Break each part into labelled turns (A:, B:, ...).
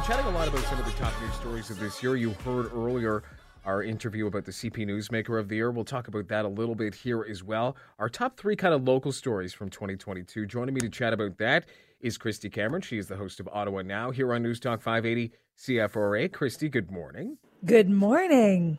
A: chatting a lot about some of the top news stories of this year. You heard earlier our interview about the CP Newsmaker of the Year. We'll talk about that a little bit here as well. Our top three kind of local stories from 2022. Joining me to chat about that is Christy Cameron. She is the host of Ottawa Now here on News Talk 580 CFRA. Christy, good morning.
B: Good morning.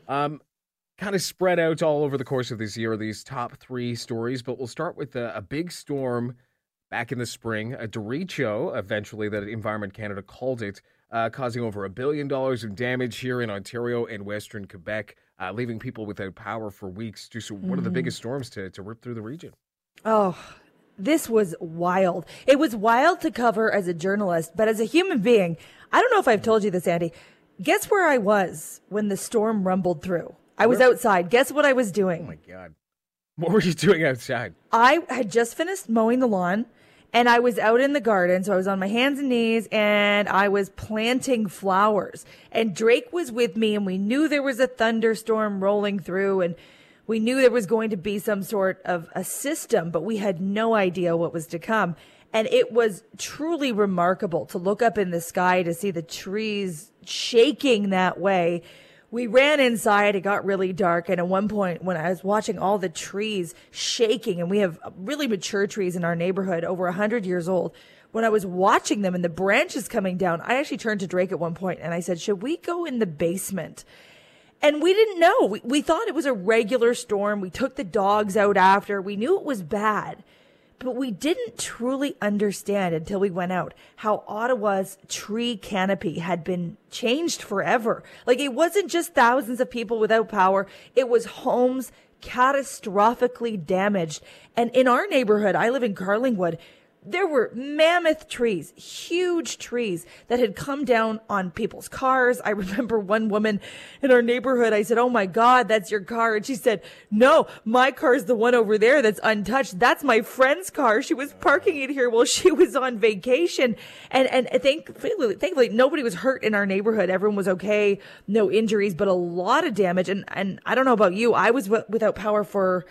A: Kind of spread out all over the course of this year, these top three stories, but we'll start with a big storm back in the spring, a derecho, eventually, that Environment Canada called it, causing over $1 billion of damage here in Ontario and Western Quebec, leaving people without power for weeks. Just one of the biggest storms to rip through the region.
B: Oh, this was wild. It was wild to cover as a journalist, but as a human being, I don't know if I've told you this, Andy. Guess where I was when the storm rumbled through? I was outside. Guess what I was doing?
A: Oh, my God. What were you doing outside?
B: I had just finished mowing the lawn, and I was out in the garden. So I was on my hands and knees, and I was planting flowers. And Drake was with me, and we knew there was a thunderstorm rolling through, and we knew there was going to be some sort of a system, but we had no idea what was to come. And it was truly remarkable to look up in the sky to see the trees shaking that way. We ran inside, it got really dark, and at one point when I was watching all the trees shaking, and we have really mature trees in our neighborhood, over 100 years old, when I was watching them and the branches coming down, I actually turned to Drake at one point and I said, should we go in the basement? And we didn't know. We thought it was a regular storm. We took the dogs out after. We knew it was bad. But we didn't truly understand until we went out how Ottawa's tree canopy had been changed forever. Like, it wasn't just thousands of people without power. It was homes catastrophically damaged. And in our neighborhood, I live in Carlingwood, there were mammoth trees, huge trees that had come down on people's cars. I remember one woman in our neighborhood, I said, oh my God, that's your car. And she said, no, my car's the one over there that's untouched. That's my friend's car. She was parking it here while she was on vacation. And thankfully, nobody was hurt in our neighborhood. Everyone was okay. No injuries, but a lot of damage. And I don't know about you. I was without power for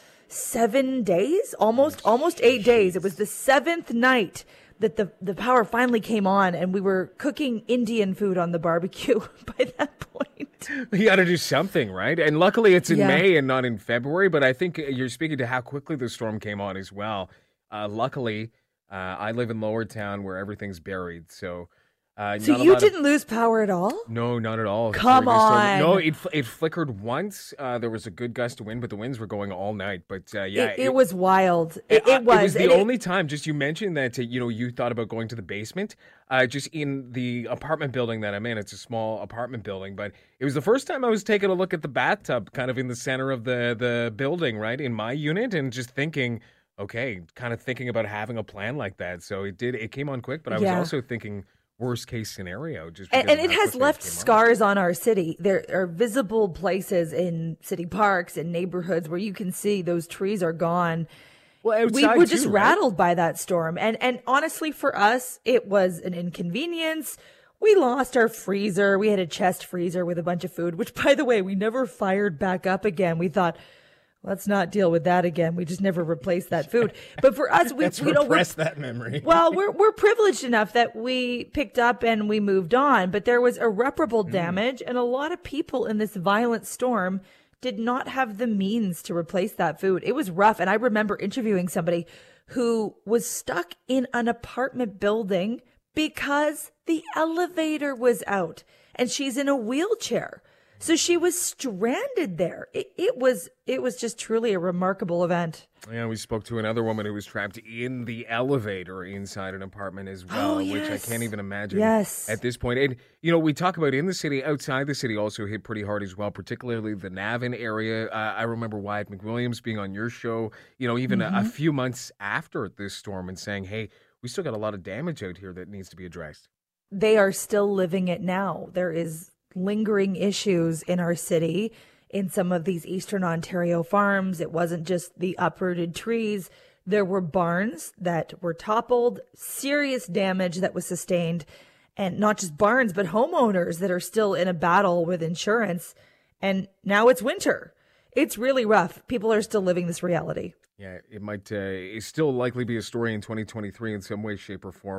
B: 7 days, almost 8 days. It was the seventh night that the power finally came on, and we were cooking Indian food on the barbecue by that point.
A: You got to do something, right? And luckily it's in May and not in February, but I think you're speaking to how quickly the storm came on as well. Luckily, I live in Lower Town where everything's buried, so...
B: So you didn't lose power at all?
A: No, not at all.
B: Come on.
A: No, it flickered once. There was a good gust of wind, but the winds were going all night. But
B: it was wild. It was.
A: It was the only time. Just you mentioned that you thought about going to the basement. Just in the apartment building that I'm in, it's a small apartment building, but it was the first time I was taking a look at the bathtub, kind of in the center of the building, right in my unit, and just thinking, okay, kind of thinking about having a plan like that. So it came on quick, but I was also thinking, worst case scenario,
B: and it has left scars on our city. There are visible places in city parks and neighborhoods where you can see those trees are gone.
A: Well,
B: we were just rattled by that storm, and honestly, for us, it was an inconvenience. We lost our freezer. We had a chest freezer with a bunch of food, which, by the way, we never fired back up again. We thought, let's not deal with that again. We just never replaced that food. But for us, we
A: repress that memory.
B: Well, we're privileged enough that we picked up and we moved on. But there was irreparable damage, and a lot of people in this violent storm did not have the means to replace that food. It was rough. And I remember interviewing somebody who was stuck in an apartment building because the elevator was out, and she's in a wheelchair. So she was stranded there. It was just truly a remarkable event.
A: Yeah, we spoke to another woman who was trapped in the elevator inside an apartment as well, which I can't even imagine at this point. And, we talk about in the city, outside the city also hit pretty hard as well, particularly the Navan area. I remember Wyatt McWilliams being on your show, even a few months after this storm and saying, hey, we still got a lot of damage out here that needs to be addressed.
B: They are still living it now. There is lingering issues in our city, in some of these Eastern Ontario farms. It wasn't just the uprooted trees. There were barns that were toppled, serious damage that was sustained, and not just barns, but homeowners that are still in a battle with insurance. And now it's winter. It's really rough. People are still living this reality.
A: Yeah, it might still likely be a story in 2023 in some way, shape, or form.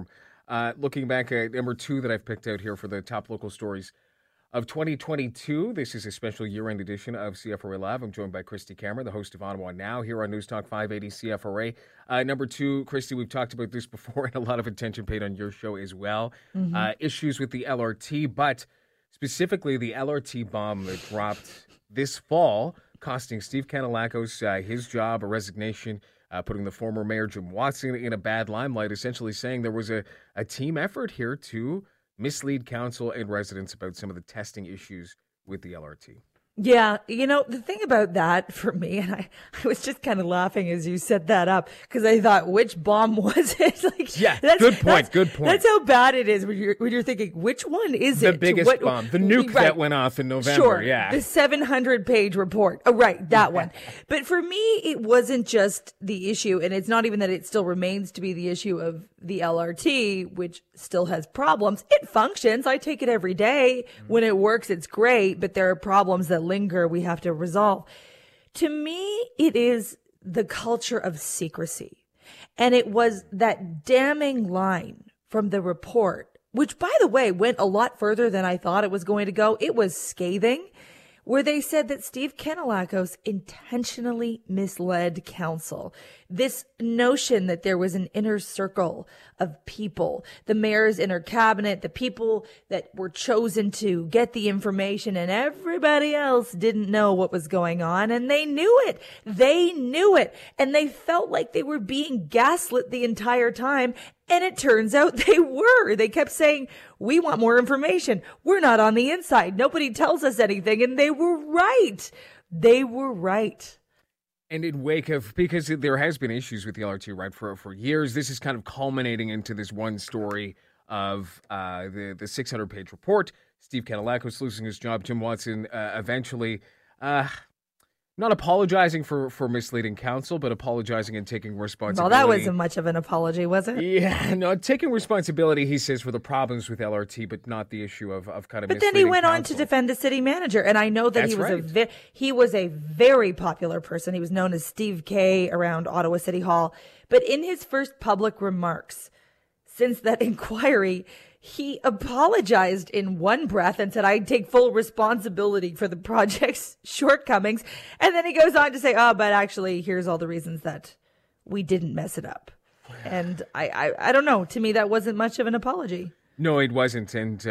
A: Looking back at number 2 that I've picked out here for the top local stories of 2022. This is a special year-end edition of CFRA Live. I'm joined by Christy Cameron, the host of Ottawa Now, here on News Talk 580 CFRA. Number 2, Christy, we've talked about this before, and a lot of attention paid on your show as well. Issues with the LRT, but specifically the LRT bomb that dropped this fall, costing Steve Kanellakos his job, a resignation, putting the former mayor Jim Watson in a bad limelight, essentially saying there was a team effort here to mislead council and residents about some of the testing issues with the LRT.
B: Yeah, the thing about that for me, and I was just kind of laughing as you set that up, because I thought, which bomb was it?
A: Good point.
B: That's how bad it is when you're thinking, which one is
A: it? The biggest bomb, the nuke that went off in November.
B: Sure,
A: yeah.
B: The 700-page report. Oh, right, that one. But for me, it wasn't just the issue, and it's not even that it still remains to be the issue of the LRT, which still has problems. It functions. I take it every day. When it works, it's great, but there are problems that linger we have to resolve. To me, it is the culture of secrecy. And it was that damning line from the report, which, by the way, went a lot further than I thought it was going to go. It was scathing, where they said that Steve Kanellakos intentionally misled council. This notion that there was an inner circle of people, the mayor's inner cabinet, the people that were chosen to get the information, and everybody else didn't know what was going on, and they knew it. They knew it, and they felt like they were being gaslit the entire time. And it turns out they were. They kept saying, we want more information. We're not on the inside. Nobody tells us anything. And they were right. They were right.
A: And in wake of, because there has been issues with the LRT, right, for years, this is kind of culminating into this one story of the 600-page report. Steve Kanellakos losing his job. Jim Watson eventually not apologizing for misleading council, but apologizing and taking responsibility.
B: Well, that wasn't much of an apology, was it?
A: Yeah, no, taking responsibility, he says, for the problems with LRT, but not the issue of kind of.
B: But then he went on to defend the city manager, and I know that he was a very popular person. He was known as Steve K around Ottawa City Hall. But in his first public remarks since that inquiry, he apologized in one breath and said, I take full responsibility for the project's shortcomings. And then he goes on to say, but actually, here's all the reasons that we didn't mess it up. And I don't know. To me, that wasn't much of an apology.
A: No, it wasn't. And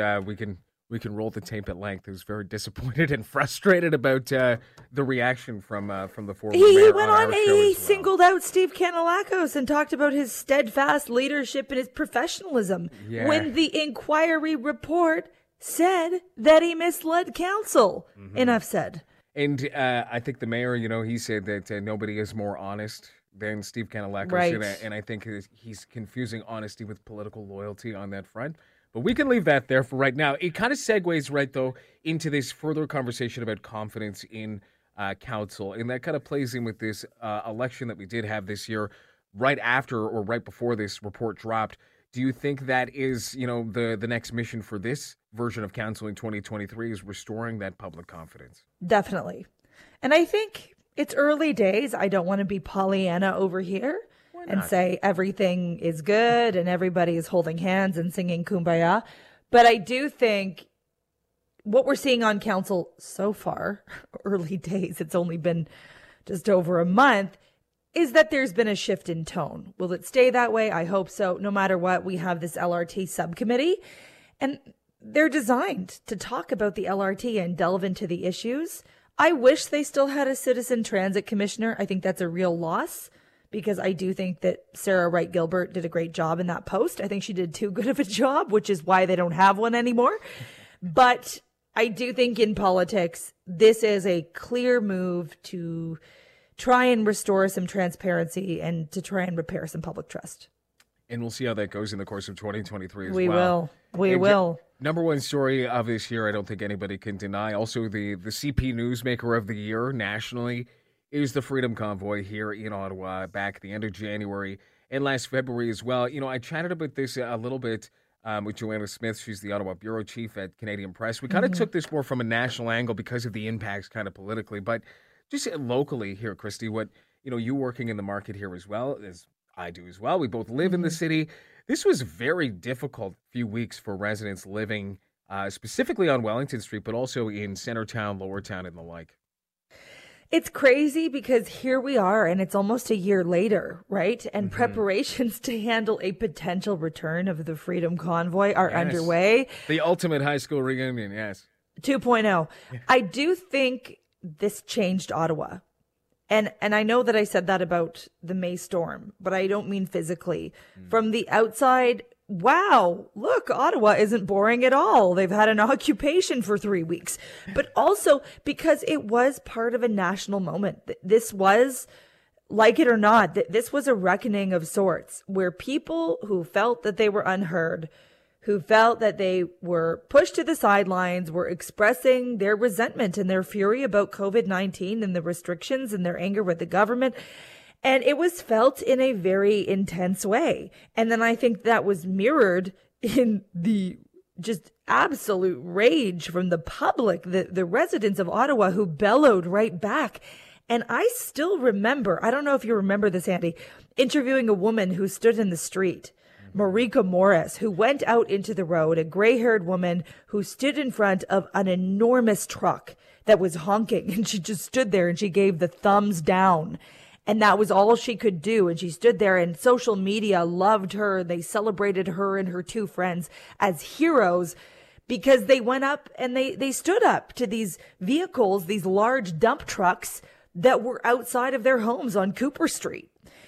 A: we can roll the tape at length. He was very disappointed and frustrated about the reaction from the former mayor.
B: He went on, he singled out Steve Kanellakos and talked about his steadfast leadership and his professionalism. Yeah. When the inquiry report said that he misled council. Enough said.
A: And I think the mayor, he said that nobody is more honest than Steve Kanellakos.
B: Right.
A: And I think he's confusing honesty with political loyalty on that front. But we can leave that there for right now. It kind of segues right, though, into this further conversation about confidence in council. And that kind of plays in with this election that we did have this year, right after or right before this report dropped. Do you think that is, the next mission for this version of council in 2023 is restoring that public confidence?
B: Definitely. And I think it's early days. I don't want to be Pollyanna over here and say everything is good and everybody is holding hands and singing Kumbaya. But I do think what we're seeing on council so far, early days, it's only been just over a month, is that there's been a shift in tone. Will it stay that way? I hope so. No matter what, we have this LRT subcommittee, and they're designed to talk about the LRT and delve into the issues. I wish they still had a citizen transit commissioner. I think that's a real loss, because I do think that Sarah Wright Gilbert did a great job in that post. I think she did too good of a job, which is why they don't have one anymore. But I do think in politics, this is a clear move to try and restore some transparency and to try and repair some public trust.
A: And we'll see how that goes in the course of 2023 as
B: well. We
A: and
B: will.
A: Number one story of this year, I don't think anybody can deny. Also, the CP Newsmaker of the Year nationally is the Freedom Convoy here in Ottawa back at the end of January and last February as well. I chatted about this a little bit with Joanna Smith. She's the Ottawa bureau chief at Canadian Press. We kind of took this more from a national angle because of the impacts kind of politically, but just locally here, Christy, what, you working in the market here as well as I do as well. We both live in the city. This was a very difficult few weeks for residents living specifically on Wellington Street, but also in Centertown, Lower Town, and the like.
B: It's crazy because here we are and it's almost a year later, right? And preparations to handle a potential return of the Freedom Convoy are underway.
A: The ultimate high school reunion, yes.
B: 2.0. I do think this changed Ottawa. And I know that I said that about the May storm, but I don't mean physically. From the outside, wow, look, Ottawa isn't boring at all. They've had an occupation for 3 weeks. But also because it was part of a national moment. This was, like it or not, this was a reckoning of sorts where people who felt that they were unheard, who felt that they were pushed to the sidelines, were expressing their resentment and their fury about COVID-19 and the restrictions and their anger with the government. And it was felt in a very intense way. And then I think that was mirrored in the just absolute rage from the public, the residents of Ottawa who bellowed right back. And I still remember, I don't know if you remember this, Andy, interviewing a woman who stood in the street, Marika Morris, who went out into the road, a gray-haired woman who stood in front of an enormous truck that was honking. And she just stood there and she gave the thumbs down. And that was all she could do. And she stood there and social media loved her. They celebrated her and her two friends as heroes because they went up and they stood up to these vehicles, these large dump trucks that were outside of their homes on Cooper Street.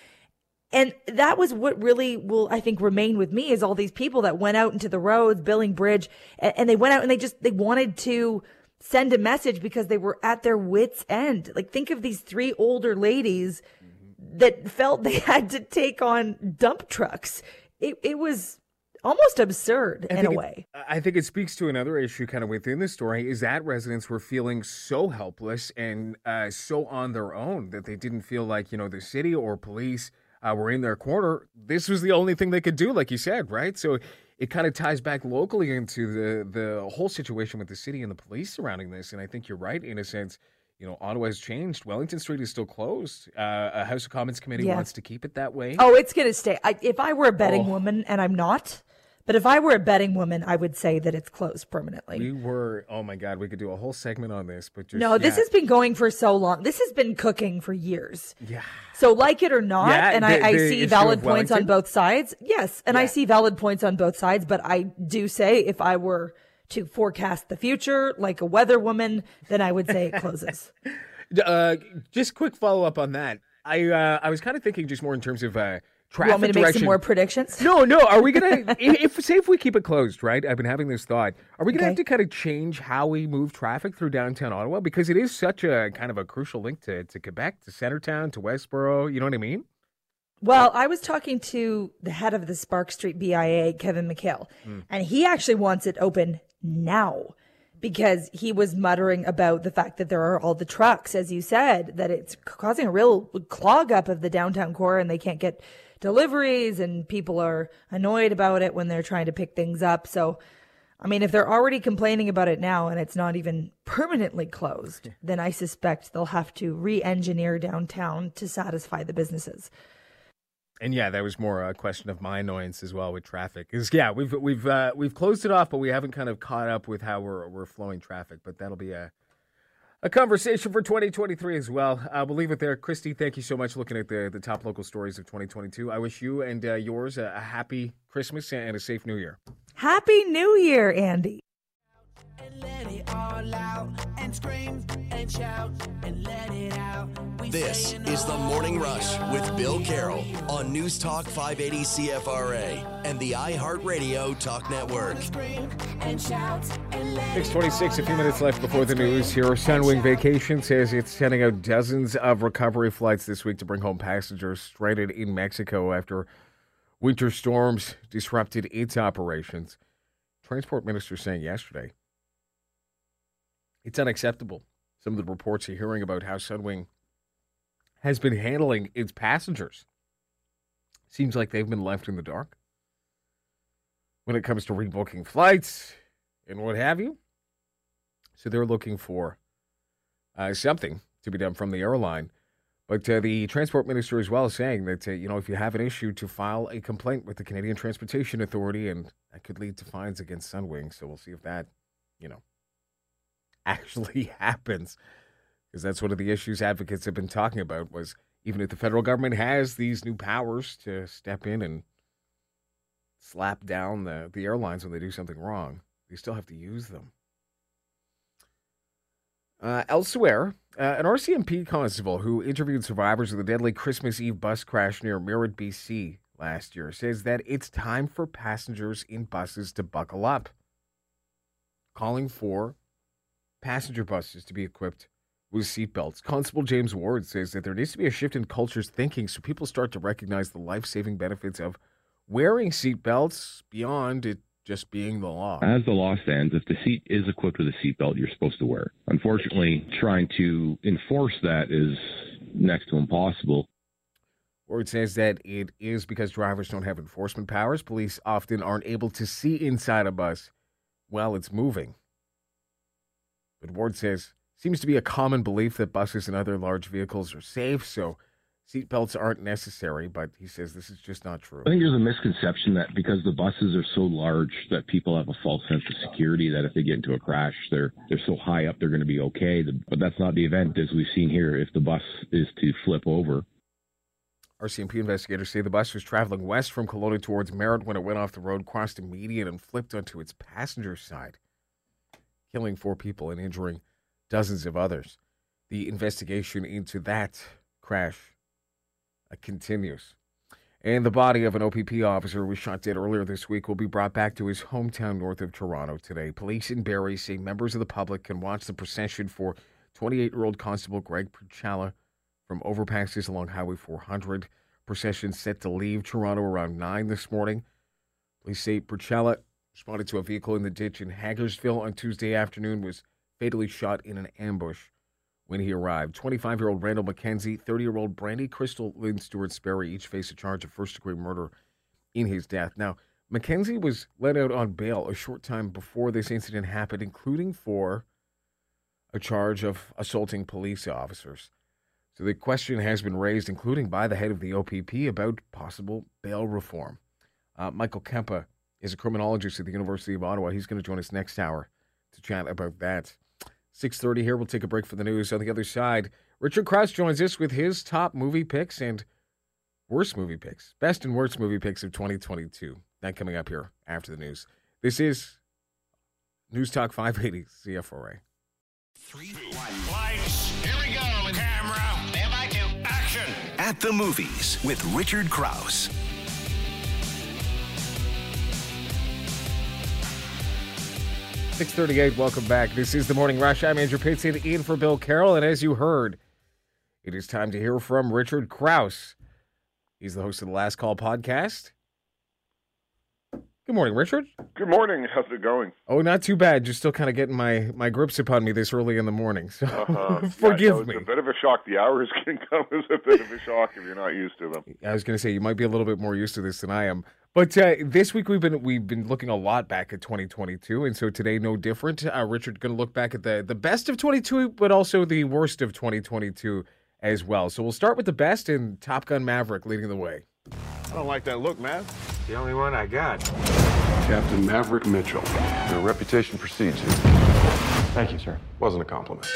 B: And that was what really will, I think, remain with me is all these people that went out into the roads, Billingbridge, and they went out and they wanted to send a message because they were at their wits' end. Like, think of these three older ladies that felt they had to take on dump trucks. It was almost absurd in a way.
A: I think it speaks to another issue kind of within the story is that residents were feeling so helpless and so on their own that they didn't feel like, the city or police were in their corner. This was the only thing they could do, like you said, right? So it kind of ties back locally into the whole situation with the city and the police surrounding this. And I think you're right in a sense. Ottawa has changed. Wellington Street is still closed. A House of Commons committee wants to keep it that way.
B: Oh, it's going to stay. If I were a betting woman, and I'm not, but if I were a betting woman, I would say that it's closed permanently.
A: Oh my God, we could do a whole segment on this. But
B: this has been going for so long. This has been cooking for years.
A: Yeah.
B: So like it or not, and I see valid points on both sides. Yes, and I see valid points on both sides, but I do say if I were to forecast the future like a weather woman, then I would say it closes.
A: Just quick follow-up on that. I was kind of thinking just more in terms of traffic
B: direction. You want me to make some more predictions?
A: No. Are we going to, if we keep it closed, right? I've been having this thought. Are we going to have to kind of change how we move traffic through downtown Ottawa? Because it is such a kind of a crucial link to Quebec, to Centertown, to Westboro. You know what I mean?
B: Well, I was talking to the head of the Spark Street BIA, Kevin McHale, and he actually wants it open now because he was muttering about the fact that there are all the trucks, as you said, that it's causing a real clog up of the downtown core and they can't get deliveries and people are annoyed about it when they're trying to pick things up. So, I mean, if they're already complaining about it now and it's not even permanently closed, then I suspect they'll have to re-engineer downtown to satisfy the businesses.
A: And yeah, that was more a question of my annoyance as well with traffic. We've closed it off, but we haven't kind of caught up with how we're flowing traffic. But that'll be a conversation for 2023 as well. We'll leave it there. Christy, thank you so much looking at the top local stories of 2022. I wish you and yours a happy Christmas and a safe New Year.
B: Happy New Year, Andy.
C: And let it all out and scream and shout and let it out.
D: This is the Morning Rush with Bill Carroll on News Talk 580 CFRA and the iHeartRadio Talk Network.
A: 6:26, a few minutes left before the news here. Sunwing Vacation says it's sending out dozens of recovery flights this week to bring home passengers stranded in Mexico after winter storms disrupted its operations. Transport Minister saying yesterday it's unacceptable. Some of the reports you're hearing about how Sunwing has been handling its passengers. Seems like they've been left in the dark when it comes to rebooking flights and what have you. So they're looking for something to be done from the airline. But the transport minister as well is saying that, if you have an issue, to file a complaint with the Canadian Transportation Authority, and that could lead to fines against Sunwing. So we'll see if that, actually happens. Because that's one of the issues advocates have been talking about was even if the federal government has these new powers to step in and slap down the airlines when they do something wrong, they still have to use them. Elsewhere, an RCMP constable who interviewed survivors of the deadly Christmas Eve bus crash near Merritt, BC last year says that it's time for passengers in buses to buckle up, calling for passenger buses to be equipped with seatbelts. Constable James Ward says that there needs to be a shift in culture's thinking so people start to recognize the life-saving benefits of wearing seatbelts beyond it just being the law.
E: As the law stands, if the seat is equipped with a seatbelt, you're supposed to wear it. Unfortunately, trying to enforce that is next to impossible.
A: Ward says that it is because drivers don't have enforcement powers. Police often aren't able to see inside a bus while it's moving. But Ward says seems to be a common belief that buses and other large vehicles are safe, so seatbelts aren't necessary, but he says this is just not true.
E: I think there's a misconception that because the buses are so large that people have a false sense of security, that if they get into a crash, they're so high up they're going to be okay. But that's not the event, as we've seen here, if the bus is to flip over.
A: RCMP investigators say the bus was traveling west from Kelowna towards Merritt when it went off the road, crossed a median, and flipped onto its passenger side, killing 4 people and injuring dozens of others. The investigation into that crash continues. And the body of an OPP officer who was shot dead earlier this week will be brought back to his hometown north of Toronto today. Police in Barrie say members of the public can watch the procession for 28-year-old Constable Greg Purcell from overpasses along Highway 400. Procession set to leave Toronto around 9 this morning. Police say Purcell responded to a vehicle in the ditch in Hagersville on Tuesday afternoon, was fatally shot in an ambush when he arrived. 25-year-old Randall McKenzie, 30-year-old Brandy Crystal Lynn Stewart-Sperry each face a charge of first-degree murder in his death. Now, McKenzie was let out on bail a short time before this incident happened, including for a charge of assaulting police officers. So the question has been raised, including by the head of the OPP, about possible bail reform. Michael Kempa is a criminologist at the University of Ottawa. He's going to join us next hour to chat about that. 6:30 here. We'll take a break for the news. On the other side, Richard Krause joins us with his top movie picks and worst movie picks. Best and worst movie picks of 2022. That coming up here after the news. This is News Talk 580 CFRA.
F: 3, 2, 1. Lights. Here we go. Camera. Stand by to action.
D: At the Movies with Richard Krause.
A: 6:38, welcome back. This is The Morning Rush. I'm Andrew Pitson, in for Bill Carroll, and as you heard, it is time to hear from Richard Krause. He's the host of the Last Call podcast. Good morning, Richard.
G: Good morning. How's it going?
A: Oh, not too bad. Just still kind of getting my grips upon me this early in the morning, so forgive me.
G: It's a bit of a shock. The hours can come as a bit of a shock if you're not used to them.
A: I was going to say, you might be a little bit more used to this than I am. But this week we've been looking a lot back at 2022, and so today no different. Richard going to look back at the best of 22, but also the worst of 2022 as well. So we'll start with the best, and Top Gun Maverick leading the way.
G: I don't like that look, man.
H: The only one I got.
I: Captain Maverick Mitchell. Your reputation precedes you.
H: Thank you, sir.
I: Wasn't a compliment.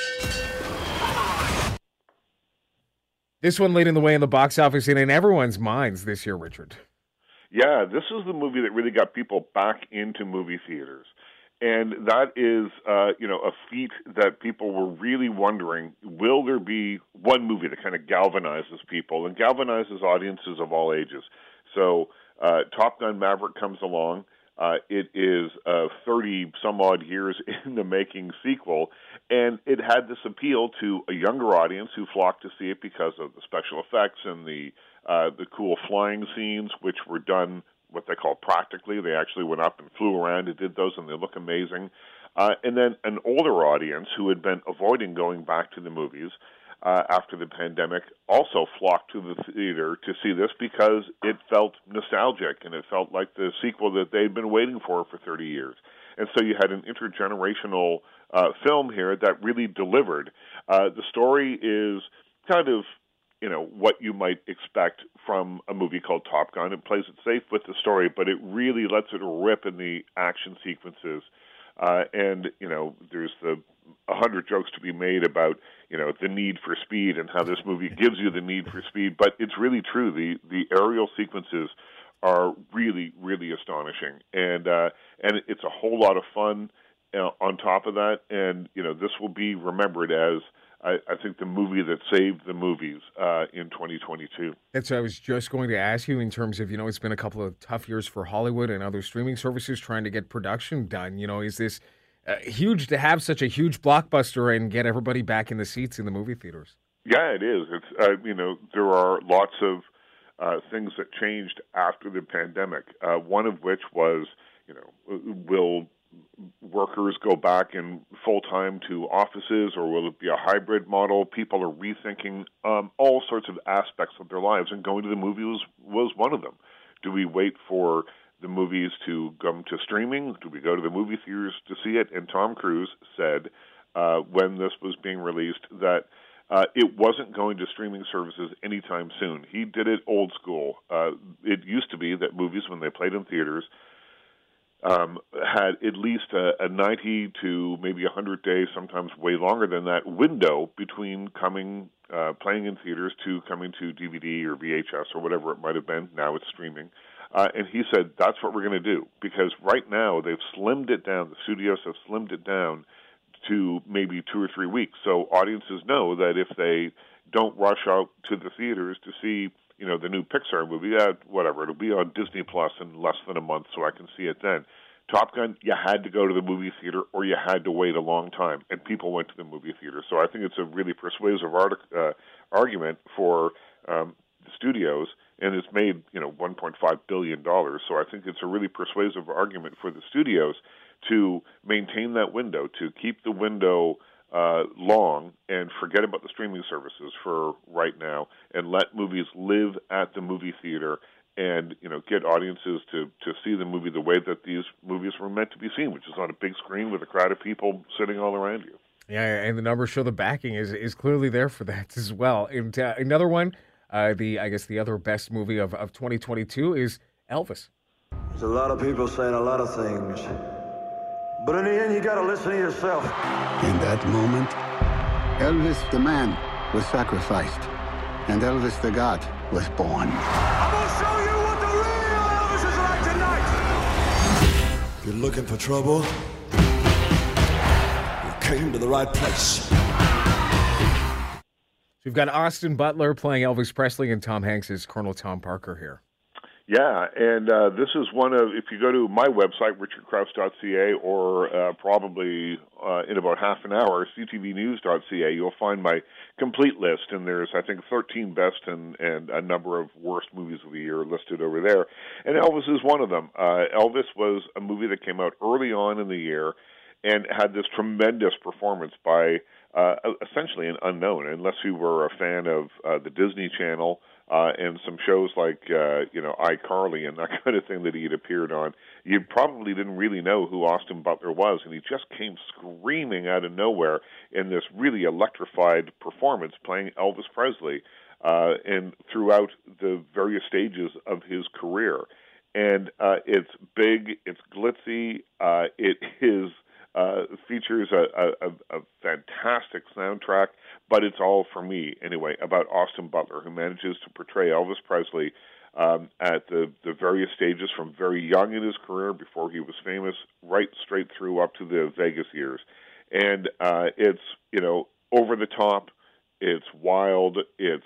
A: This one leading the way in the box office and in everyone's minds this year, Richard.
G: Yeah, this is the movie that really got people back into movie theaters. And that is, a feat that people were really wondering, will there be one movie that kind of galvanizes people and galvanizes audiences of all ages? So Top Gun Maverick comes along. It is a 30-some-odd years in the making sequel, and it had this appeal to a younger audience who flocked to see it because of the special effects and the cool flying scenes, which were done what they call practically. They actually went up and flew around and did those, and they look amazing. And then an older audience who had been avoiding going back to the movies after the pandemic also flocked to the theater to see this because it felt nostalgic and it felt like the sequel that they'd been waiting for 30 years. And so you had an intergenerational film here that really delivered. The story is kind of what you might expect from a movie called Top Gun. It plays it safe with the story, but it really lets it rip in the action sequences. And there's the 100 jokes to be made about, the need for speed and how this movie gives you the need for speed. But it's really true. The aerial sequences are really, really astonishing. And it's a whole lot of fun on top of that. And, this will be remembered as, I think, the movie that saved the movies in 2022.
A: That's what I was just going to ask you in terms of, it's been a couple of tough years for Hollywood and other streaming services trying to get production done. Is this huge to have such a huge blockbuster and get everybody back in the seats in the movie theaters?
G: Yeah, it is. It's there are lots of things that changed after the pandemic. One of which was, will workers go back in full-time to offices, or will it be a hybrid model? People are rethinking all sorts of aspects of their lives, and going to the movies was one of them. Do we wait for the movies to come to streaming? Do we go to the movie theaters to see it? And Tom Cruise said when this was being released that it wasn't going to streaming services anytime soon. He did it old school. It used to be that movies, when they played in theaters, had at least a 90 to maybe 100 days, sometimes way longer than that, window between playing in theaters to coming to DVD or VHS or whatever it might have been. Now it's streaming. And he said, that's what we're going to do, because right now they've slimmed it down. The studios have slimmed it down to maybe 2 or 3 weeks. So audiences know that if they don't rush out to the theaters to see the new Pixar movie, whatever, it'll be on Disney Plus in less than a month, so I can see it then. Top Gun, you had to go to the movie theater or you had to wait a long time, and people went to the movie theater. So I think it's a really persuasive argument for the studios, and it's made $1.5 billion. So I think it's a really persuasive argument for the studios to maintain that window, to keep the window long and forget about the streaming services for right now, and let movies live at the movie theater, and get audiences to see the movie the way that these movies were meant to be seen, which is on a big screen with a crowd of people sitting all around you.
A: Yeah, and the numbers show the backing is clearly there for that as well. And another one, the other best movie of 2022 is Elvis.
J: There's a lot of people saying a lot of things, but in the end, you got to listen to yourself.
K: In that moment, Elvis the man was sacrificed, and Elvis the God was born.
J: I'm going to show you what the real Elvis is like tonight.
L: If you're looking for trouble, you came to the right place.
A: So we've got Austin Butler playing Elvis Presley and Tom Hanks as Colonel Tom Parker here.
G: Yeah, and this is one of, if you go to my website, richardkrause.ca, or probably in about half an hour, ctvnews.ca, you'll find my complete list, and there's, I think, 13 best and a number of worst movies of the year listed over there, and Elvis is one of them. Elvis was a movie that came out early on in the year and had this tremendous performance by essentially an unknown, unless you were a fan of the Disney Channel, and some shows like, iCarly and that kind of thing that he had appeared on. You probably didn't really know who Austin Butler was, and he just came screaming out of nowhere in this really electrified performance playing Elvis Presley, and throughout the various stages of his career. And it's big, it's glitzy, it is... features a fantastic soundtrack, but it's all, for me anyway, about Austin Butler, who manages to portray Elvis Presley at the various stages, from very young in his career before he was famous, right straight through up to the Vegas years. And it's over the top, it's wild, it's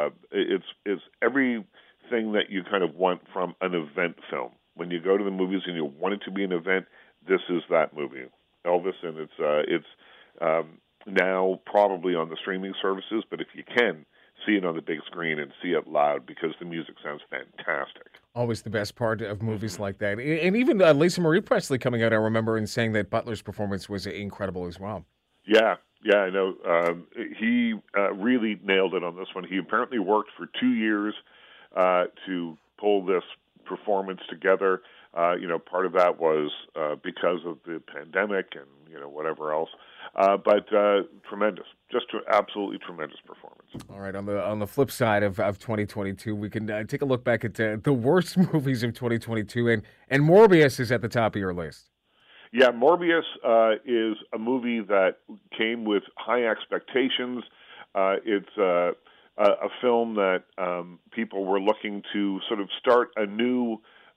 G: everything that you kind of want from an event film. When you go to the movies and you want it to be an event, this is that movie, Elvis, and it's now probably on the streaming services, but if you can, see it on the big screen and see it loud, because the music sounds fantastic. Always
A: the best part of movies like that. And even Lisa Marie Presley coming out, I remember, and saying that Butler's performance was incredible as well.
G: Yeah, I know. He really nailed it on this one. He apparently worked for 2 years to pull this performance together. Part of that was because of the pandemic and, whatever else. But tremendous, just absolutely tremendous performance.
A: All right, on the flip side of 2022, we can take a look back at the worst movies of 2022, and Morbius is at the top of your list.
G: Yeah, Morbius is a movie that came with high expectations. It's a film that people were looking to sort of start a new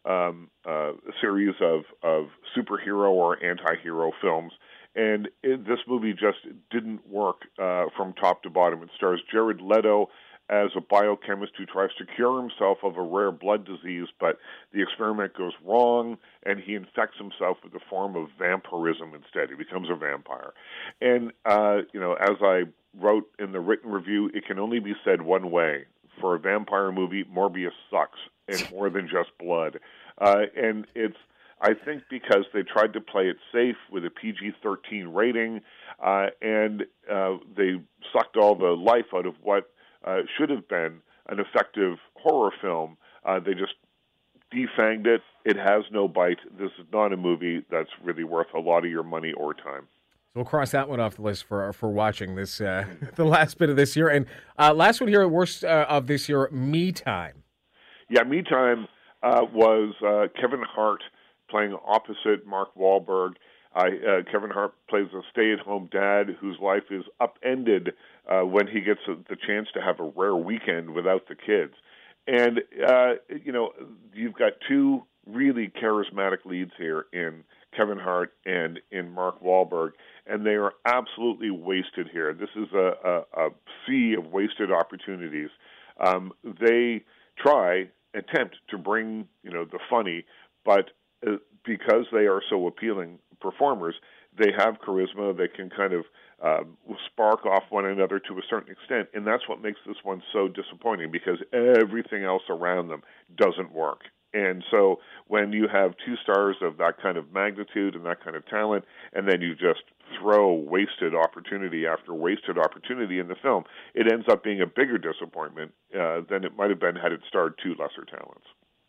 G: series of superhero or anti-hero films. And this movie just didn't work from top to bottom. It stars Jared Leto as a biochemist who tries to cure himself of a rare blood disease, but the experiment goes wrong, and he infects himself with a form of vampirism instead. He becomes a vampire. And, as I wrote in the written review, it can only be said one way. For a vampire movie, Morbius sucks, and more than just blood. And it's, I think, because they tried to play it safe with a PG-13 rating, and they sucked all the life out of what should have been an effective horror film. They just defanged it. It has no bite. This is not a movie that's really worth a lot of your money or time.
A: So we'll cross that one off the list for watching this the last bit of this year. And last one here, worst of this year, Me Time.
G: Yeah, Me Time was Kevin Hart playing opposite Mark Wahlberg. Kevin Hart plays a stay-at-home dad whose life is upended when he gets the chance to have a rare weekend without the kids. And, you've got two really charismatic leads here in Kevin Hart and in Mark Wahlberg, and they are absolutely wasted here. This is a sea of wasted opportunities. They attempt to bring, the funny, but because they are so appealing performers, they have charisma. They can kind of spark off one another to a certain extent, and that's what makes this one so disappointing, because everything else around them doesn't work. And so when you have two stars of that kind of magnitude and that kind of talent, and then you just throw wasted opportunity after wasted opportunity in the film, it ends up being a bigger disappointment than it might have been had it starred two lesser talents.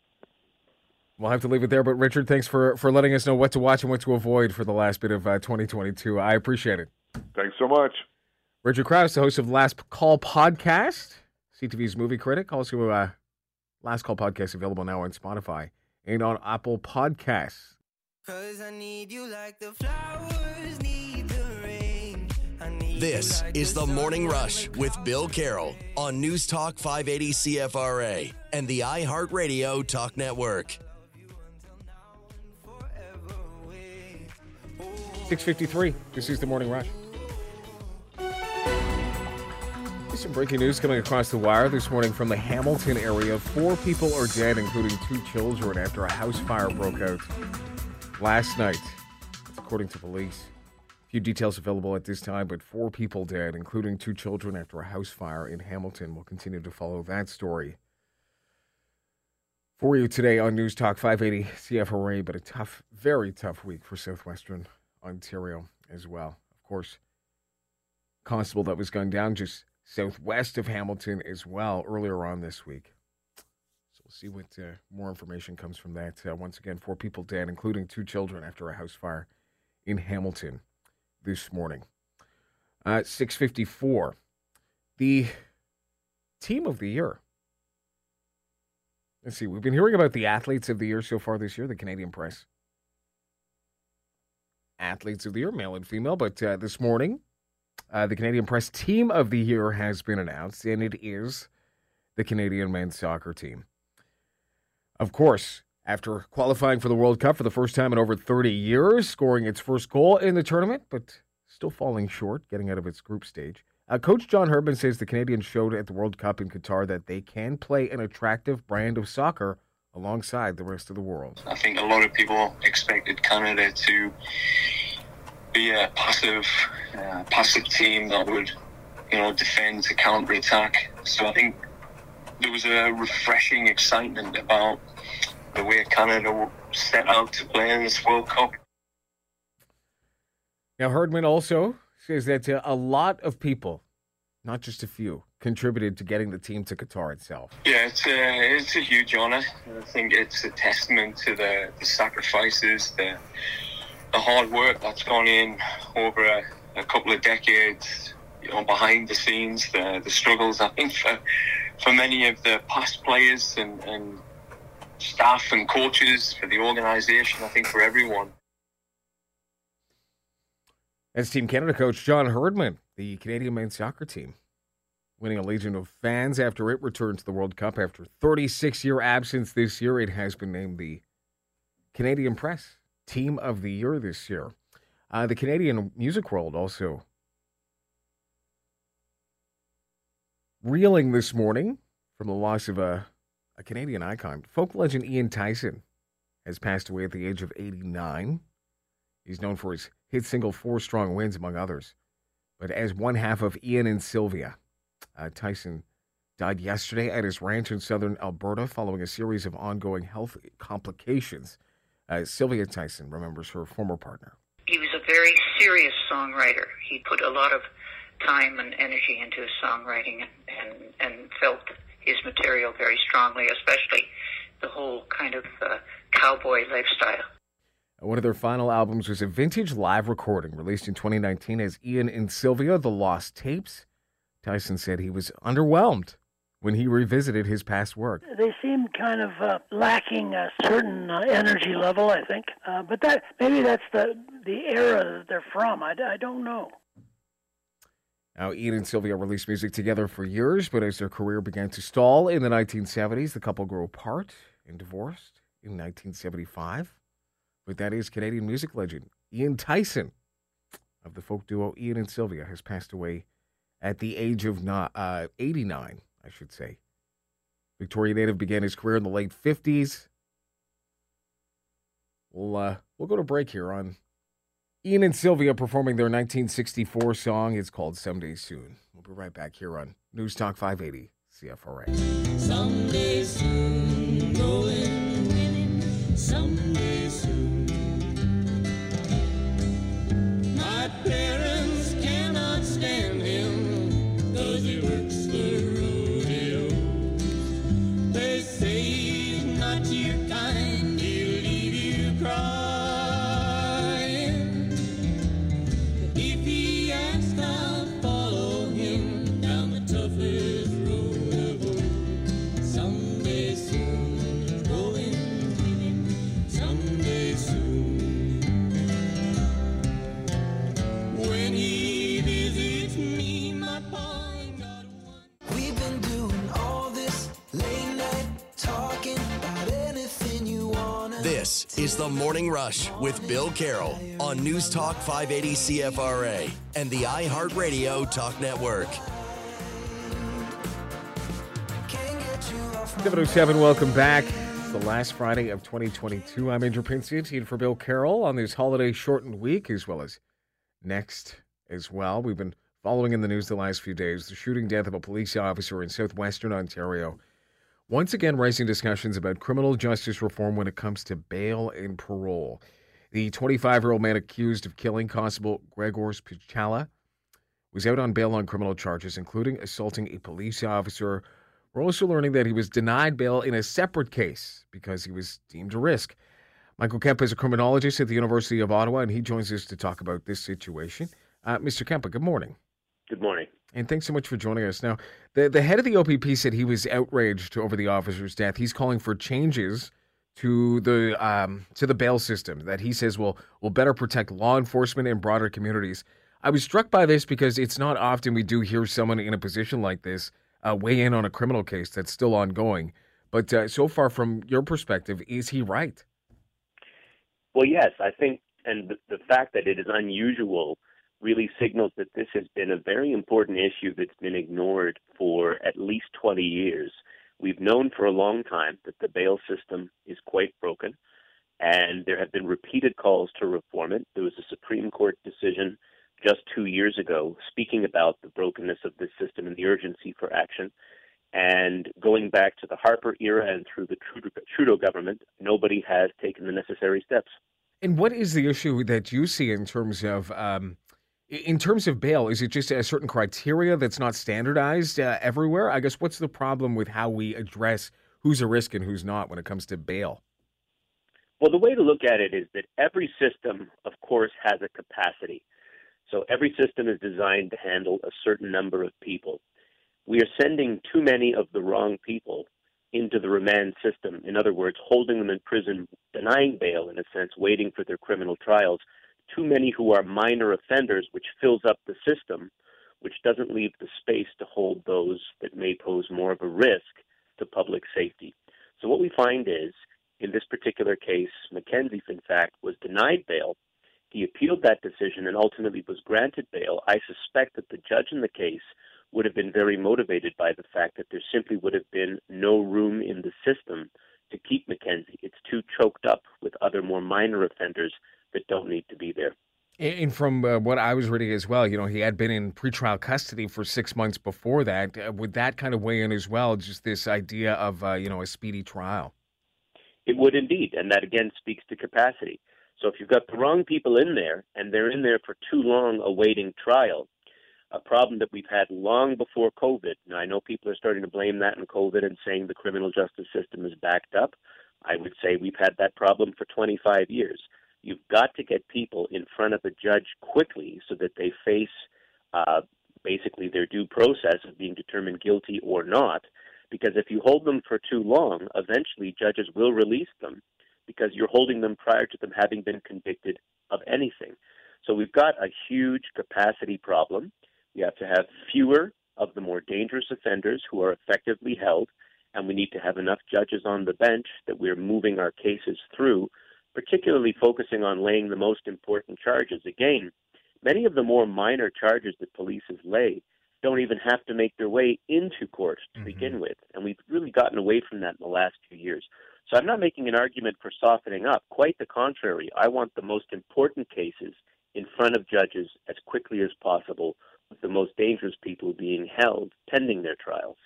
A: We'll have to leave it there, but Richard, thanks for letting us know what to watch and what to avoid for the last bit of 2022. I appreciate it.
G: Thanks so much.
A: Richard Krause, the host of Last Call Podcast, CTV's movie critic. Also, Last Call Podcast available now on Spotify and on Apple Podcasts.
C: 'Cause I need you like the flowers need the rain.
D: This is The Morning Rush with Bill Carroll on News Talk 580 CFRA and the iHeartRadio Talk Network.
A: 6:53. This is The Morning Rush. Some breaking news coming across the wire this morning from the Hamilton area. 4 people are dead, including 2 children, after a house fire broke out last night. That's according to police. Few details available at this time, but 4 people dead, including 2 children, after a house fire in Hamilton. We'll continue to follow that story for you today on News Talk 580 CFRA, but a tough, very tough week for Southwestern Ontario as well. Of course, constable that was gunned down just southwest of Hamilton as well earlier on this week. So we'll see what more information comes from that. Once again, 4 people dead, including 2 children, after a house fire in Hamilton this morning. 6:54. The team of the year. Let's see. We've been hearing about the athletes of the year so far this year, the Canadian Press. Athletes of the year, male and female. But this morning, the Canadian Press Team of the Year has been announced, and it is the Canadian men's soccer team. Of course, after qualifying for the World Cup for the first time in over 30 years, scoring its first goal in the tournament, but still falling short, getting out of its group stage. Coach John Herdman says the Canadians showed at the World Cup in Qatar that they can play an attractive brand of soccer alongside the rest of the world.
M: I think a lot of people expected Canada to be a passive team that would, defend to counter-attack. So I think there was a refreshing excitement about the way Canada set out to play in this World Cup.
A: Now, Herdman also says that a lot of people, not just a few, contributed to getting the team to Qatar itself.
M: Yeah, it's a huge honour. I think it's a testament to the sacrifices, the hard work that's gone in over a couple of decades, behind the scenes, the struggles. I think for many of the past players and staff and coaches, for the organisation, I think for everyone.
A: As Team Canada coach John Herdman, the Canadian men's soccer team, winning a legion of fans after it returned to the World Cup after 36-year absence this year. It has been named the Canadian Press Team of the Year this year. The Canadian music world also reeling this morning from the loss of a Canadian icon. Folk legend Ian Tyson has passed away at the age of 89. He's known for his hit single Four Strong Winds, among others. But as one half of Ian and Sylvia, Tyson died yesterday at his ranch in southern Alberta following a series of ongoing health complications. Sylvia Tyson remembers her former partner.
N: He was a very serious songwriter. He put a lot of time and energy into his songwriting and felt his material very strongly, especially the whole kind of cowboy lifestyle.
A: One of their final albums was a vintage live recording released in 2019 as Ian and Sylvia, The Lost Tapes. Tyson said he was underwhelmed when he revisited his past work.
O: They seemed kind of lacking a certain energy level, I think. But maybe that's the era that they're from. I don't know.
A: Now, Ian and Sylvia released music together for years, but as their career began to stall in the 1970s, the couple grew apart and divorced in 1975. But that is Canadian music legend Ian Tyson of the folk duo Ian and Sylvia has passed away at the age of 89, I should say. Victoria native began his career in the late 50s. We'll go to break here on Ian and Sylvia performing their 1964 song. It's called Someday Soon. We'll be right back here on News Talk 580 CFRA.
C: Someday soon, going winning, someday soon. My parents cannot stand him, 'cause he works the rodeo. They say he's not your kind, he'll leave you crying. But if he asks, I'll follow him down the toughest road of all. Someday soon, going winning, someday soon. When he visits me, my pa ain't got one. We've been doing all this late night talking about anything you wanna.
D: This is The Morning Rush with Bill Carroll on News Talk 580 CFRA and the iHeartRadio Talk Network.
A: 707, welcome back. It's the last Friday of 2022. I'm Andrew Pinsent for Bill Carroll on this holiday shortened week, as well as next as well. We've been following in the news the last few days the shooting death of a police officer in southwestern Ontario. Once again, raising discussions about criminal justice reform when it comes to bail and parole. The 25-year-old man accused of killing Constable Gregors Pichala was out on bail on criminal charges, including assaulting a police officer. We're also learning that he was denied bail in a separate case because he was deemed a risk. Michael Kemp is a criminologist at the University of Ottawa, and he joins us to talk about this situation. Mr. Kemp, good morning.
P: Good morning.
A: And thanks so much for joining us. Now, the head of the OPP said he was outraged over the officer's death. He's calling for changes to the bail system that he says will better protect law enforcement and broader communities. I was struck by this because it's not often we do hear someone in a position like this weigh in on a criminal case that's still ongoing. But so far, from your perspective, is he right?
P: Well, yes, I think, and the fact that it is unusual really signals that this has been a very important issue that's been ignored for at least 20 years. We've known for a long time that the bail system is quite broken, and there have been repeated calls to reform it. There was a Supreme Court decision just 2 years ago speaking about the brokenness of this system and the urgency for action. And going back to the Harper era and through the Trudeau government, nobody has taken the necessary steps.
A: And what is the issue that you see in terms of In terms of bail, is it just a certain criteria that's not standardized everywhere? I guess what's the problem with how we address who's a risk and who's not when it comes to bail?
P: Well, the way to look at it is that every system, of course, has a capacity. So every system is designed to handle a certain number of people. We are sending too many of the wrong people into the remand system. In other words, holding them in prison, denying bail, in a sense, waiting for their criminal trials. Too many who are minor offenders, which fills up the system, which doesn't leave the space to hold those that may pose more of a risk to public safety. So what we find is, in this particular case, Mackenzie, in fact, was denied bail. He appealed that decision and ultimately was granted bail. I suspect that the judge in the case would have been very motivated by the fact that there simply would have been no room in the system to keep Mackenzie. It's too choked up with other more minor offenders that don't need to be there.
A: And from what I was reading as well, he had been in pretrial custody for 6 months before that. Would that kind of weigh in as well, just this idea of, a speedy trial?
P: It would indeed, and that again speaks to capacity. So if you've got the wrong people in there, and they're in there for too long awaiting trial, a problem that we've had long before COVID. Now, I know people are starting to blame that in COVID and saying the criminal justice system is backed up. I would say we've had that problem for 25 years. You've got to get people in front of a judge quickly so that they face basically their due process of being determined guilty or not. Because if you hold them for too long, eventually judges will release them because you're holding them prior to them having been convicted of anything. So we've got a huge capacity problem. We have to have fewer of the more dangerous offenders who are effectively held, and we need to have enough judges on the bench that we're moving our cases through, particularly focusing on laying the most important charges. Again, many of the more minor charges that police lay don't even have to make their way into court to begin with, and we've really gotten away from that in the last few years. So I'm not making an argument for softening up. Quite the contrary. I want the most important cases in front of judges as quickly as possible, with the most dangerous people being held pending their trials.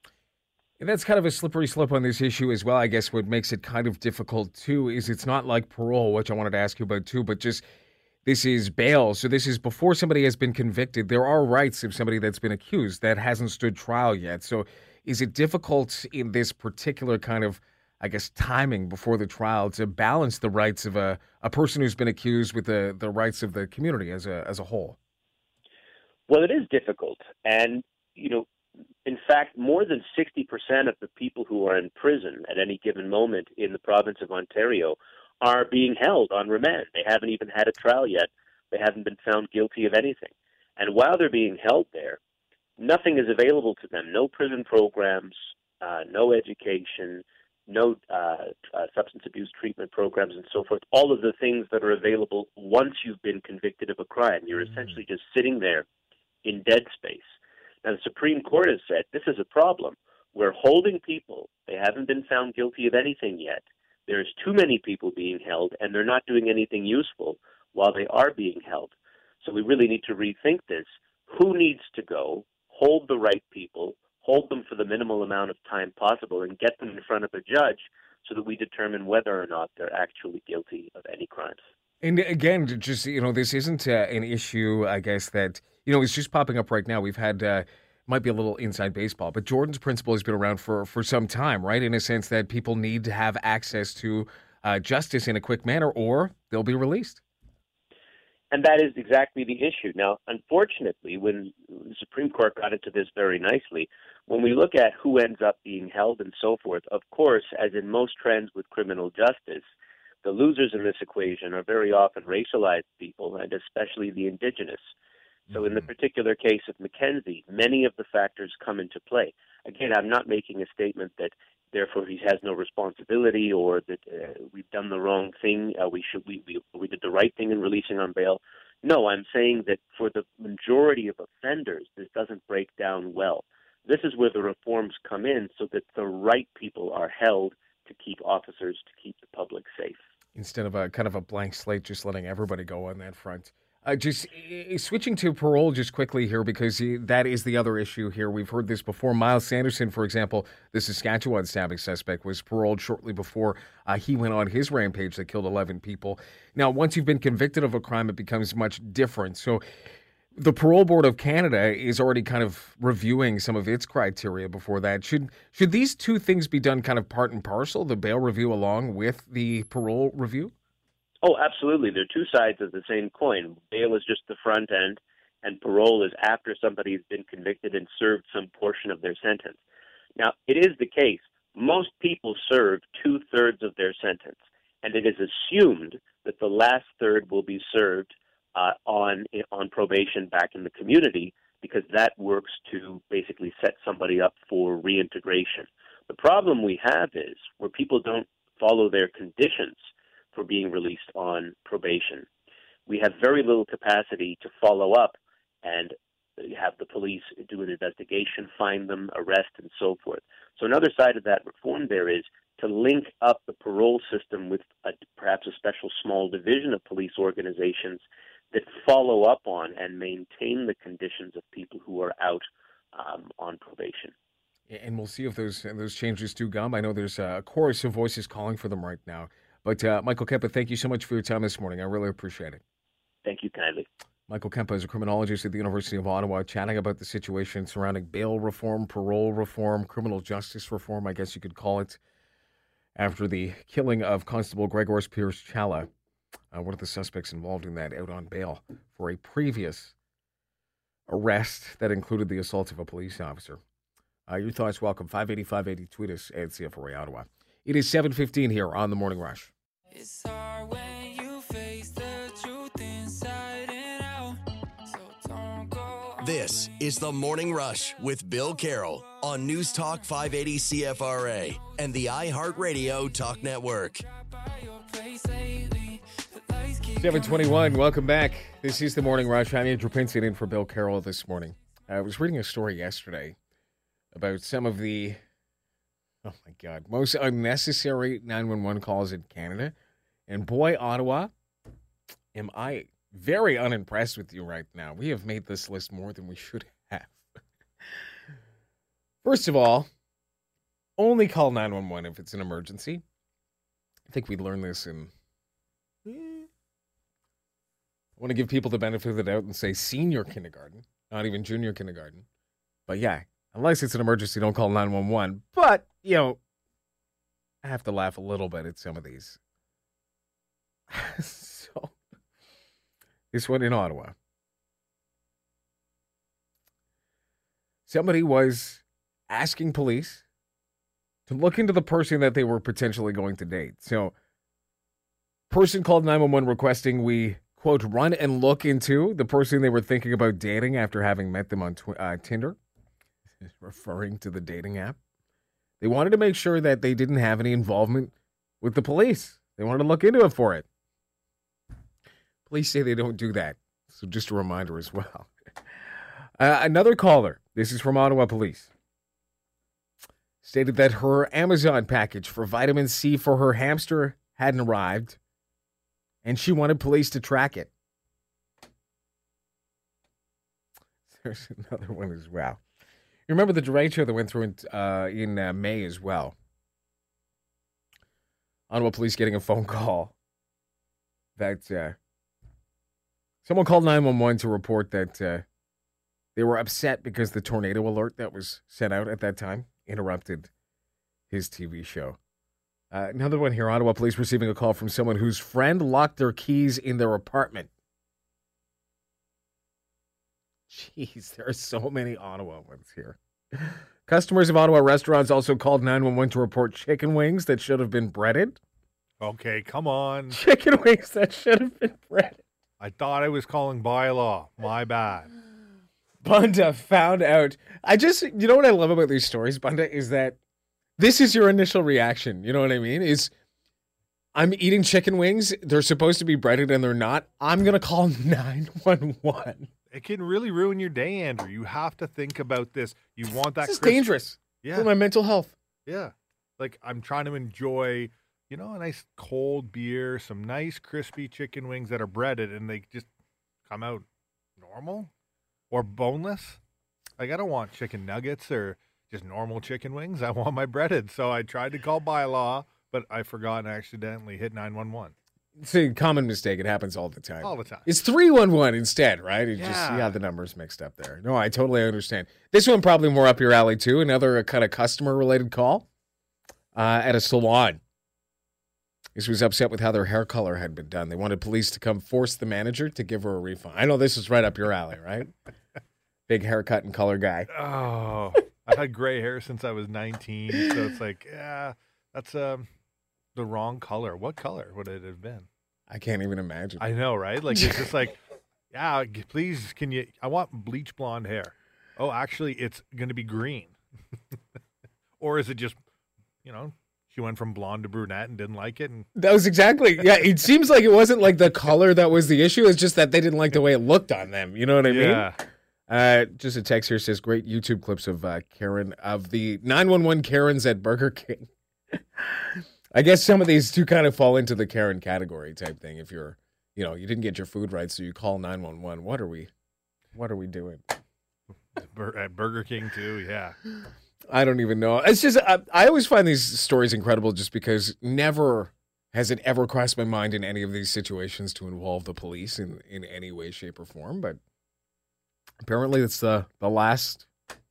A: And that's kind of a slippery slope on this issue as well. I guess what makes it kind of difficult, too, is it's not like parole, which I wanted to ask you about, too, but just this is bail. So this is before somebody has been convicted. There are rights of somebody that's been accused that hasn't stood trial yet. So is it difficult in this particular kind of, I guess, timing before the trial to balance the rights of a person who's been accused with the rights of the community as a whole?
P: Well, it is difficult. And, in fact, more than 60% of the people who are in prison at any given moment in the province of Ontario are being held on remand. They haven't even had a trial yet. They haven't been found guilty of anything. And while they're being held there, nothing is available to them. No prison programs, no education, no substance abuse treatment programs, and so forth. All of the things that are available once you've been convicted of a crime. You're essentially just sitting there in dead space. Now, the Supreme Court has said this is a problem. We're holding people. They haven't been found guilty of anything yet. There's too many people being held, and they're not doing anything useful while they are being held. So we really need to rethink this. Who needs to go, hold the right people, hold them for the minimal amount of time possible, and get them in front of a judge so that we determine whether or not they're actually guilty of any crimes.
A: And again, just, this isn't an issue, I guess, that, is just popping up right now. We've had, might be a little inside baseball, but Jordan's principle has been around for some time, right? In a sense that people need to have access to justice in a quick manner or they'll be released.
P: And that is exactly the issue. Now, unfortunately, when the Supreme Court got into this very nicely, when we look at who ends up being held and so forth, of course, as in most trends with criminal justice, the losers in this equation are very often racialized people, and especially the Indigenous. So in the particular case of Mackenzie, many of the factors come into play. Again, I'm not making a statement that therefore he has no responsibility or that we've done the wrong thing, we did the right thing in releasing on bail. No, I'm saying that for the majority of offenders, this doesn't break down well. This is where the reforms come in so that the right people are held to keep officers, to keep the public safe.
A: Instead of a kind of a blank slate, just letting everybody go on that front. Just switching to parole just quickly here, because that is the other issue here. We've heard this before. Miles Sanderson, for example, the Saskatchewan stabbing suspect, was paroled shortly before he went on his rampage that killed 11 people. Now, once you've been convicted of a crime, it becomes much different. So The Parole Board of Canada is already kind of reviewing some of its criteria before that. Should these two things be done kind of part and parcel, the bail review along with the parole review?
P: Oh, absolutely. They're two sides of the same coin. Bail is just the front end, and parole is after somebody's been convicted and served some portion of their sentence. Now, it is the case. Most people serve 2/3 of their sentence, and it is assumed that the last third will be served on probation back in the community, because that works to basically set somebody up for reintegration. The problem we have is where people don't follow their conditions for being released on probation. We have very little capacity to follow up and have the police do an investigation, find them, arrest, and so forth. So another side of that reform there is to link up the parole system with perhaps a special small division of police organizations that follow up on and maintain the conditions of people who are out on probation.
A: And we'll see if those changes do come. I know there's a chorus of voices calling for them right now. But Michael Kempa, thank you so much for your time this morning. I really appreciate it.
P: Thank you kindly.
A: Michael Kempa is a criminologist at the University of Ottawa, chatting about the situation surrounding bail reform, parole reform, criminal justice reform, I guess you could call it, after the killing of Constable Gregor Pierce Challa, one of the suspects involved in that, out on bail for a previous arrest that included the assault of a police officer. Your thoughts welcome. 580-580, tweet us at CFRA Ottawa. It is 7:15 here on The Morning Rush.
C: It's hard when you face the truth inside and out. So don't go.
D: This is The Morning Rush with Bill Carroll on News Talk 580 CFRA and the iHeartRadio Talk Network.
A: 7:21, welcome back. This is The Morning Rush. I'm Andrew Pinson in for Bill Carroll this morning. I was reading a story yesterday about some of the, oh my God, most unnecessary 911 calls in Canada. And boy, Ottawa, am I very unimpressed with you right now. We have made this list more than we should have. First of all, only call 911 if it's an emergency. I think we learned this in, I want to give people the benefit of the doubt and say senior kindergarten, not even junior kindergarten. But yeah, unless it's an emergency, don't call 911. But, you know, I have to laugh a little bit at some of these. So, this one in Ottawa. Somebody was asking police to look into the person that they were potentially going to date. So, person called 911 requesting we, quote, run and look into the person they were thinking about dating after having met them on Tinder, referring to the dating app. They wanted to make sure that they didn't have any involvement with the police. They wanted to look into it for it. Police say they don't do that. So just a reminder as well. Another caller, this is from Ottawa Police, stated that her Amazon package for vitamin C for her hamster hadn't arrived, and she wanted police to track it. There's another one as well. You remember the derecho show that went through in May as well? Ottawa Police getting a phone call that someone called 911 to report that they were upset because the tornado alert that was sent out at that time interrupted his TV show. Another one here, Ottawa Police receiving a call from someone whose friend locked their keys in their apartment. Jeez, there are so many Ottawa ones here. Customers of Ottawa restaurants also called 911 to report chicken wings that should have been breaded.
Q: Okay, come on.
A: Chicken wings that should have been breaded.
Q: I thought I was calling bylaw. My bad.
A: Bunda found out. You know what I love about these stories, Bunda, is that this is your initial reaction. You know what I mean? Is I'm eating chicken wings. They're supposed to be breaded and they're not. I'm going to call 911.
Q: It can really ruin your day, Andrew. You have to think about this. You want that.
A: This is dangerous for my mental health.
Q: Yeah. Like I'm trying to enjoy, a nice cold beer, some nice crispy chicken wings that are breaded and they just come out normal or boneless. Like I don't want chicken nuggets or just normal chicken wings. I want my breaded. So I tried to call bylaw, but I forgot and accidentally hit 911.
A: It's a common mistake. It happens all the time.
Q: All the time.
A: It's 311 instead, right? You just
Q: Yeah.
A: you have the numbers mixed up there. No, I totally understand. This one probably more up your alley too. Another kind of customer-related call at a salon. This was upset with how their hair color had been done. They wanted police to come force the manager to give her a refund. I know this is right up your alley, right? Big haircut and color guy.
Q: Oh, I had gray hair since I was 19, so it's like, yeah, that's the wrong color. What color would it have been?
A: I can't even imagine.
Q: I know, right? Like, it's just like, yeah, please, I want bleach blonde hair. Oh, actually, it's going to be green. Or is it just, she went from blonde to brunette and didn't like it? And
A: That was exactly, yeah, it seems like it wasn't like the color that was the issue. It's just that they didn't like the way it looked on them. You know what I
Q: Yeah.
A: mean? Just a text here says, great YouTube clips of Karen, of the 911 Karens at Burger King. I guess some of these do kind of fall into the Karen category type thing. If you're, you didn't get your food right, so you call 911. What are we doing?
Q: at Burger King too, yeah.
A: I don't even know. It's just, I always find these stories incredible just because never has it ever crossed my mind in any of these situations to involve the police in any way, shape, or form. But apparently it's the last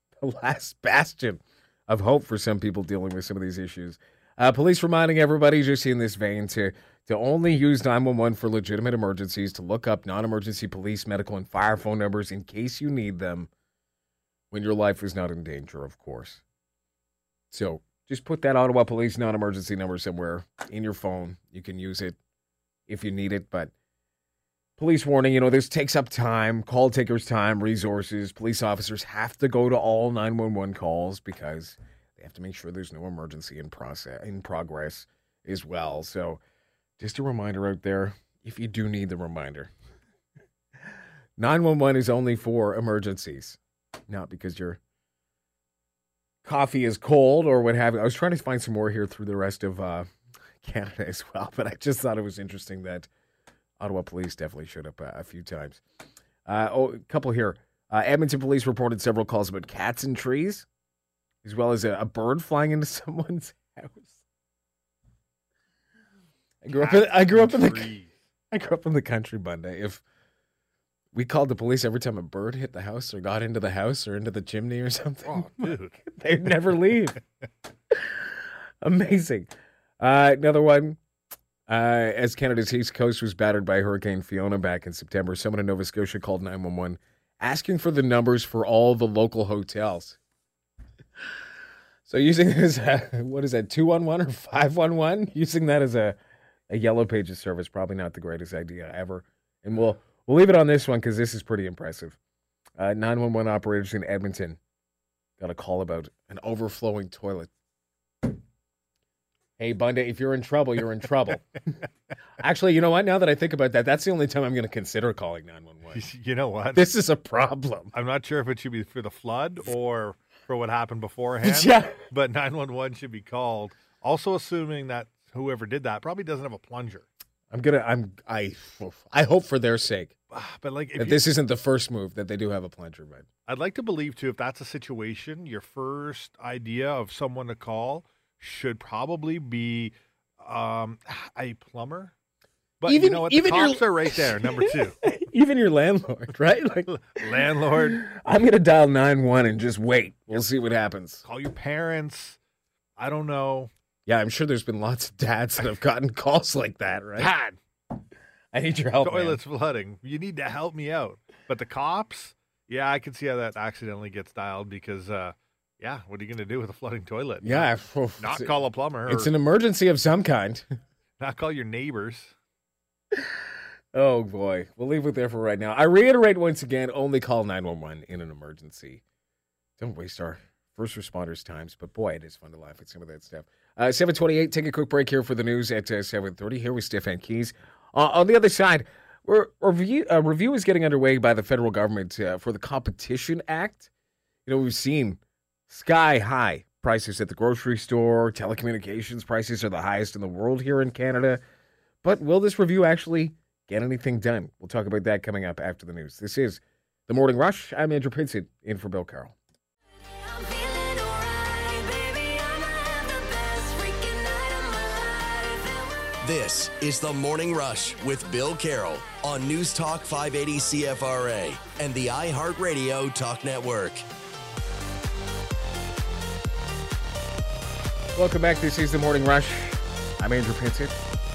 A: bastion of hope for some people dealing with some of these issues. Police reminding everybody just in this vein to only use 911 for legitimate emergencies, to look up non-emergency police, medical, and fire phone numbers in case you need them when your life is not in danger, of course. So just put that Ottawa Police non-emergency number somewhere in your phone. You can use it if you need it, but police warning, this takes up time, call takers' time, resources. Police officers have to go to all 911 calls because they have to make sure there's no emergency in progress as well. So just a reminder out there, if you do need the reminder. 911 is only for emergencies, not because your coffee is cold or what have you. I was trying to find some more here through the rest of Canada as well, but I just thought it was interesting that Ottawa Police definitely showed up a few times. A couple here. Edmonton Police reported several calls about cats in trees, as well as a bird flying into someone's house. I grew up in the country, Bunday. If we called the police every time a bird hit the house or got into the house or into the chimney or something,
Q: dude,
A: they'd never leave. Amazing. Another one. As Canada's East Coast was battered by Hurricane Fiona back in September, someone in Nova Scotia called 911 asking for the numbers for all the local hotels. So using this, what is that, 211 or 511? Using that as a Yellow Pages service, probably not the greatest idea ever. And we'll leave it on this one because this is pretty impressive. 911 operators in Edmonton got a call about an overflowing toilet. Hey, Bundy, if you're in trouble, you're in trouble. Actually, you know what? Now that I think about that, that's the only time I'm going to consider calling 911.
Q: You know what?
A: This is a problem.
Q: I'm not sure if it should be for the flood or for what happened beforehand.
A: Yeah.
Q: But 911 should be called. Also assuming that whoever did that probably doesn't have a plunger.
A: I hope for their sake.
Q: But like,
A: that this isn't the first move that they do have a plunger, but
Q: I'd like to believe too, if that's a situation, your first idea of someone to call should probably be a plumber. But you know what? The cops are right there, number two.
A: Even your landlord, right? Like,
Q: landlord.
A: I'm going to dial 911 and just wait. We'll see what happens.
Q: Call your parents. I don't know.
A: Yeah, I'm sure there's been lots of dads that have gotten calls like that, right?
Q: Dad,
A: I need your help,
Q: toilet's flooding. You need to help me out. But the cops, yeah, I can see how that accidentally gets dialed because, yeah, what are you going to do with a flooding toilet?
A: Yeah.
Q: Not call a plumber.
A: It's an emergency of some kind.
Q: Not call your neighbors.
A: Oh, boy. We'll leave it there for right now. I reiterate once again, only call 911 in an emergency. Don't waste our first responders' times. But, boy, it is fun to laugh at some of that stuff. 7:28, take a quick break here for the news at 7:30. Here with Stefan Keys. On the other side, a review is getting underway by the federal government for the Competition Act. We've seen sky-high prices at the grocery store. Telecommunications prices are the highest in the world here in Canada. But will this review actually get anything done? We'll talk about that coming up after the news. This is The Morning Rush. I'm Andrew Pinson, in for Bill Carroll.
D: This is The Morning Rush with Bill Carroll on News Talk 580 CFRA and the iHeartRadio Talk Network.
A: Welcome back. This is The Morning Rush. I'm Andrew Pinsett.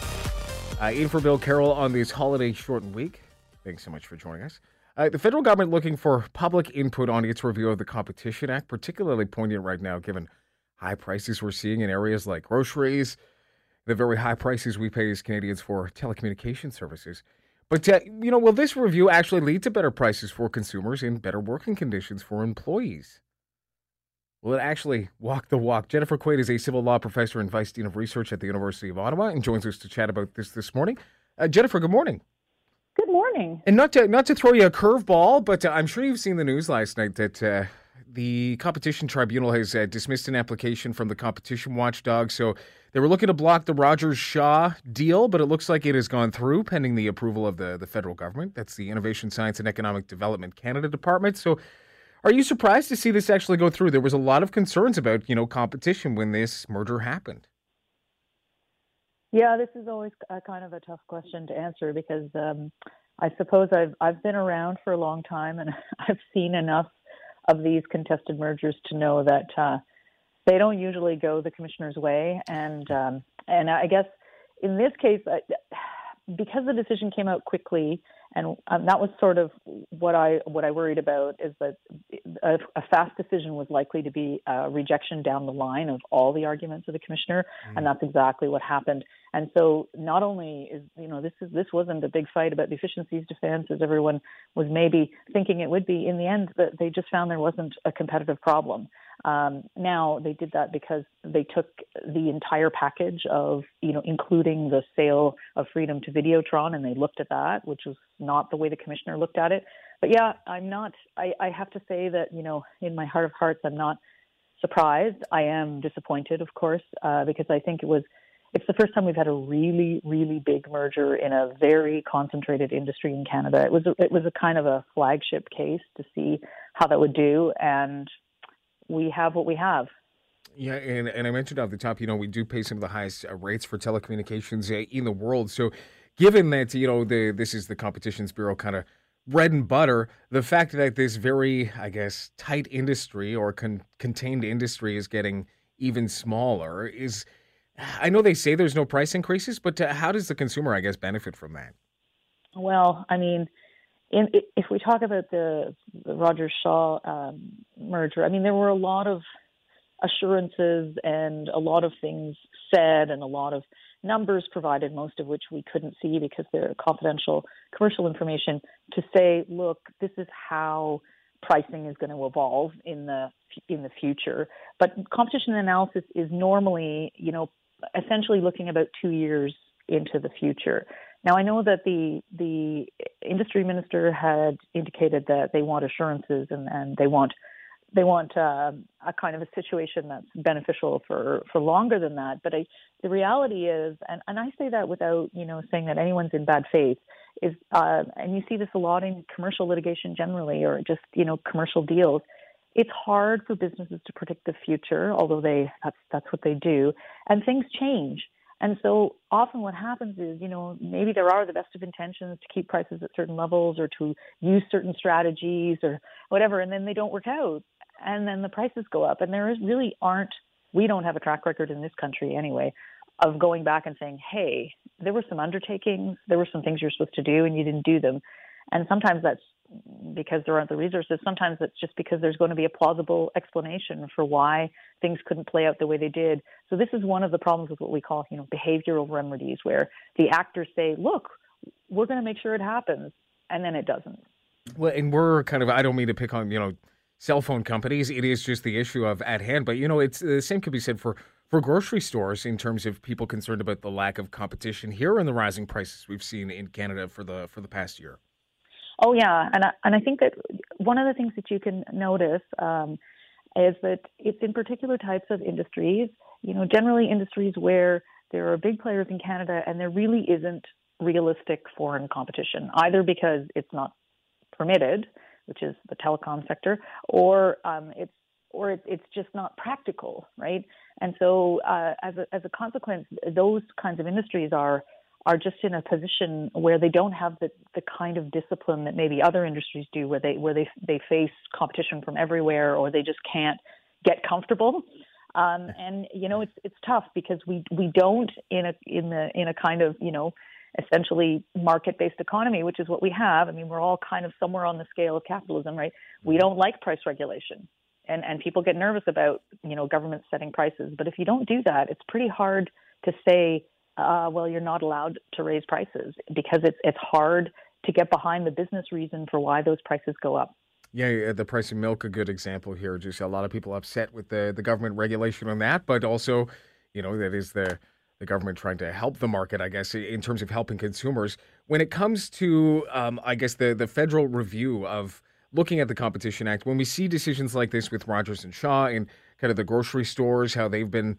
A: In for Bill Carroll on this holiday shortened week. Thanks so much for joining us. The federal government looking for public input on its review of the Competition Act, particularly poignant right now given high prices we're seeing in areas like groceries, the very high prices we pay as Canadians for telecommunication services. But, will this review actually lead to better prices for consumers and better working conditions for employees? Will it actually walk the walk? Jennifer Quaid is a civil law professor and vice dean of research at the University of Ottawa and joins us to chat about this morning. Jennifer, good morning.
R: Good morning.
A: And not to throw you a curveball, but I'm sure you've seen the news last night that the Competition Tribunal has dismissed an application from the competition watchdog. So they were looking to block the Rogers-Shaw deal, but it looks like it has gone through pending the approval of the federal government. That's the Innovation, Science and Economic Development Canada Department. So are you surprised to see this actually go through? There was a lot of concerns about, competition when this merger happened.
R: Yeah, this is always a kind of a tough question to answer because I suppose I've been around for a long time and I've seen enough of these contested mergers to know that they don't usually go the commissioner's way. And I guess in this case, because the decision came out quickly, and that was sort of what I worried about, is that a fast decision was likely to be a rejection down the line of all the arguments of the commissioner, and that's exactly what happened. And so not only is this wasn't a big fight about the efficiencies defense as everyone was maybe thinking it would be. In the end, that they just found there wasn't a competitive problem. Now they did that because they took the entire package of, including the sale of Freedom to Videotron, and they looked at that, which was not the way the commissioner looked at it. But yeah, I have to say that, in my heart of hearts, I'm not surprised. I am disappointed, of course, because I think it's the first time we've had a really, really big merger in a very concentrated industry in Canada. It was a kind of a flagship case to see how that would do, and we have what we have.
A: Yeah, and I mentioned off the top, we do pay some of the highest rates for telecommunications in the world. So given that, this is the Competitions Bureau kind of bread and butter, the fact that this very, I guess, tight industry or contained industry is getting even smaller is, I know they say there's no price increases, but how does the consumer, I guess, benefit from that?
R: Well, I mean, if we talk about the Rogers-Shaw merger, I mean, there were a lot of assurances and a lot of things said and a lot of numbers provided, most of which we couldn't see because they're confidential commercial information, to say, look, this is how pricing is going to evolve in the future. But competition analysis is normally, essentially looking about 2 years into the future. Now, I know that the industry minister had indicated that they want assurances and they want a kind of a situation that's beneficial for longer than that. But the reality is, and I say that without saying that anyone's in bad faith, is and you see this a lot in commercial litigation generally, or just commercial deals. It's hard for businesses to predict the future, although that's what they do, and things change. And so often what happens is, maybe there are the best of intentions to keep prices at certain levels or to use certain strategies or whatever, and then they don't work out. And then the prices go up. And we don't have a track record in this country anyway of going back and saying, hey, there were some undertakings, there were some things you're supposed to do and you didn't do them. And sometimes that's because there aren't the resources. Sometimes it's just because there's going to be a plausible explanation for why things couldn't play out the way they did. So this is one of the problems with what we call, behavioral remedies, where the actors say, look, we're going to make sure it happens, and then it doesn't.
A: Well, and we're kind of, I don't mean to pick on, cell phone companies. It is just the issue of at hand. But, it's the same could be said for grocery stores in terms of people concerned about the lack of competition here and the rising prices we've seen in Canada for the past year.
R: Oh, yeah. And I think that one of the things that you can notice is that it's in particular types of industries, generally industries where there are big players in Canada and there really isn't realistic foreign competition, either because it's not permitted, which is the telecom sector, or it's just not practical, right? And so as a consequence, those kinds of industries are just in a position where they don't have the kind of discipline that maybe other industries do, where they face competition from everywhere, or they just can't get comfortable. And it's tough because we don't in a kind of essentially market-based economy, which is what we have. I mean, we're all kind of somewhere on the scale of capitalism, right? We don't like price regulation, and people get nervous about governments setting prices. But if you don't do that, it's pretty hard to say, well, you're not allowed to raise prices, because it's hard to get behind the business reason for why those prices go up.
A: Yeah, the price of milk, a good example here. Just a lot of people upset with the government regulation on that, but also, that is the government trying to help the market, I guess, in terms of helping consumers. When it comes to, I guess, the federal review of looking at the Competition Act, when we see decisions like this with Rogers and Shaw and kind of the grocery stores, how they've been,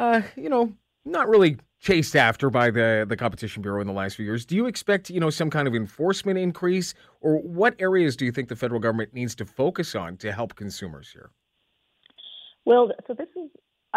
A: not really chased after by the Competition Bureau in the last few years, do you expect, some kind of enforcement increase, or what areas do you think the federal government needs to focus on to help consumers here?
R: Well, so this is,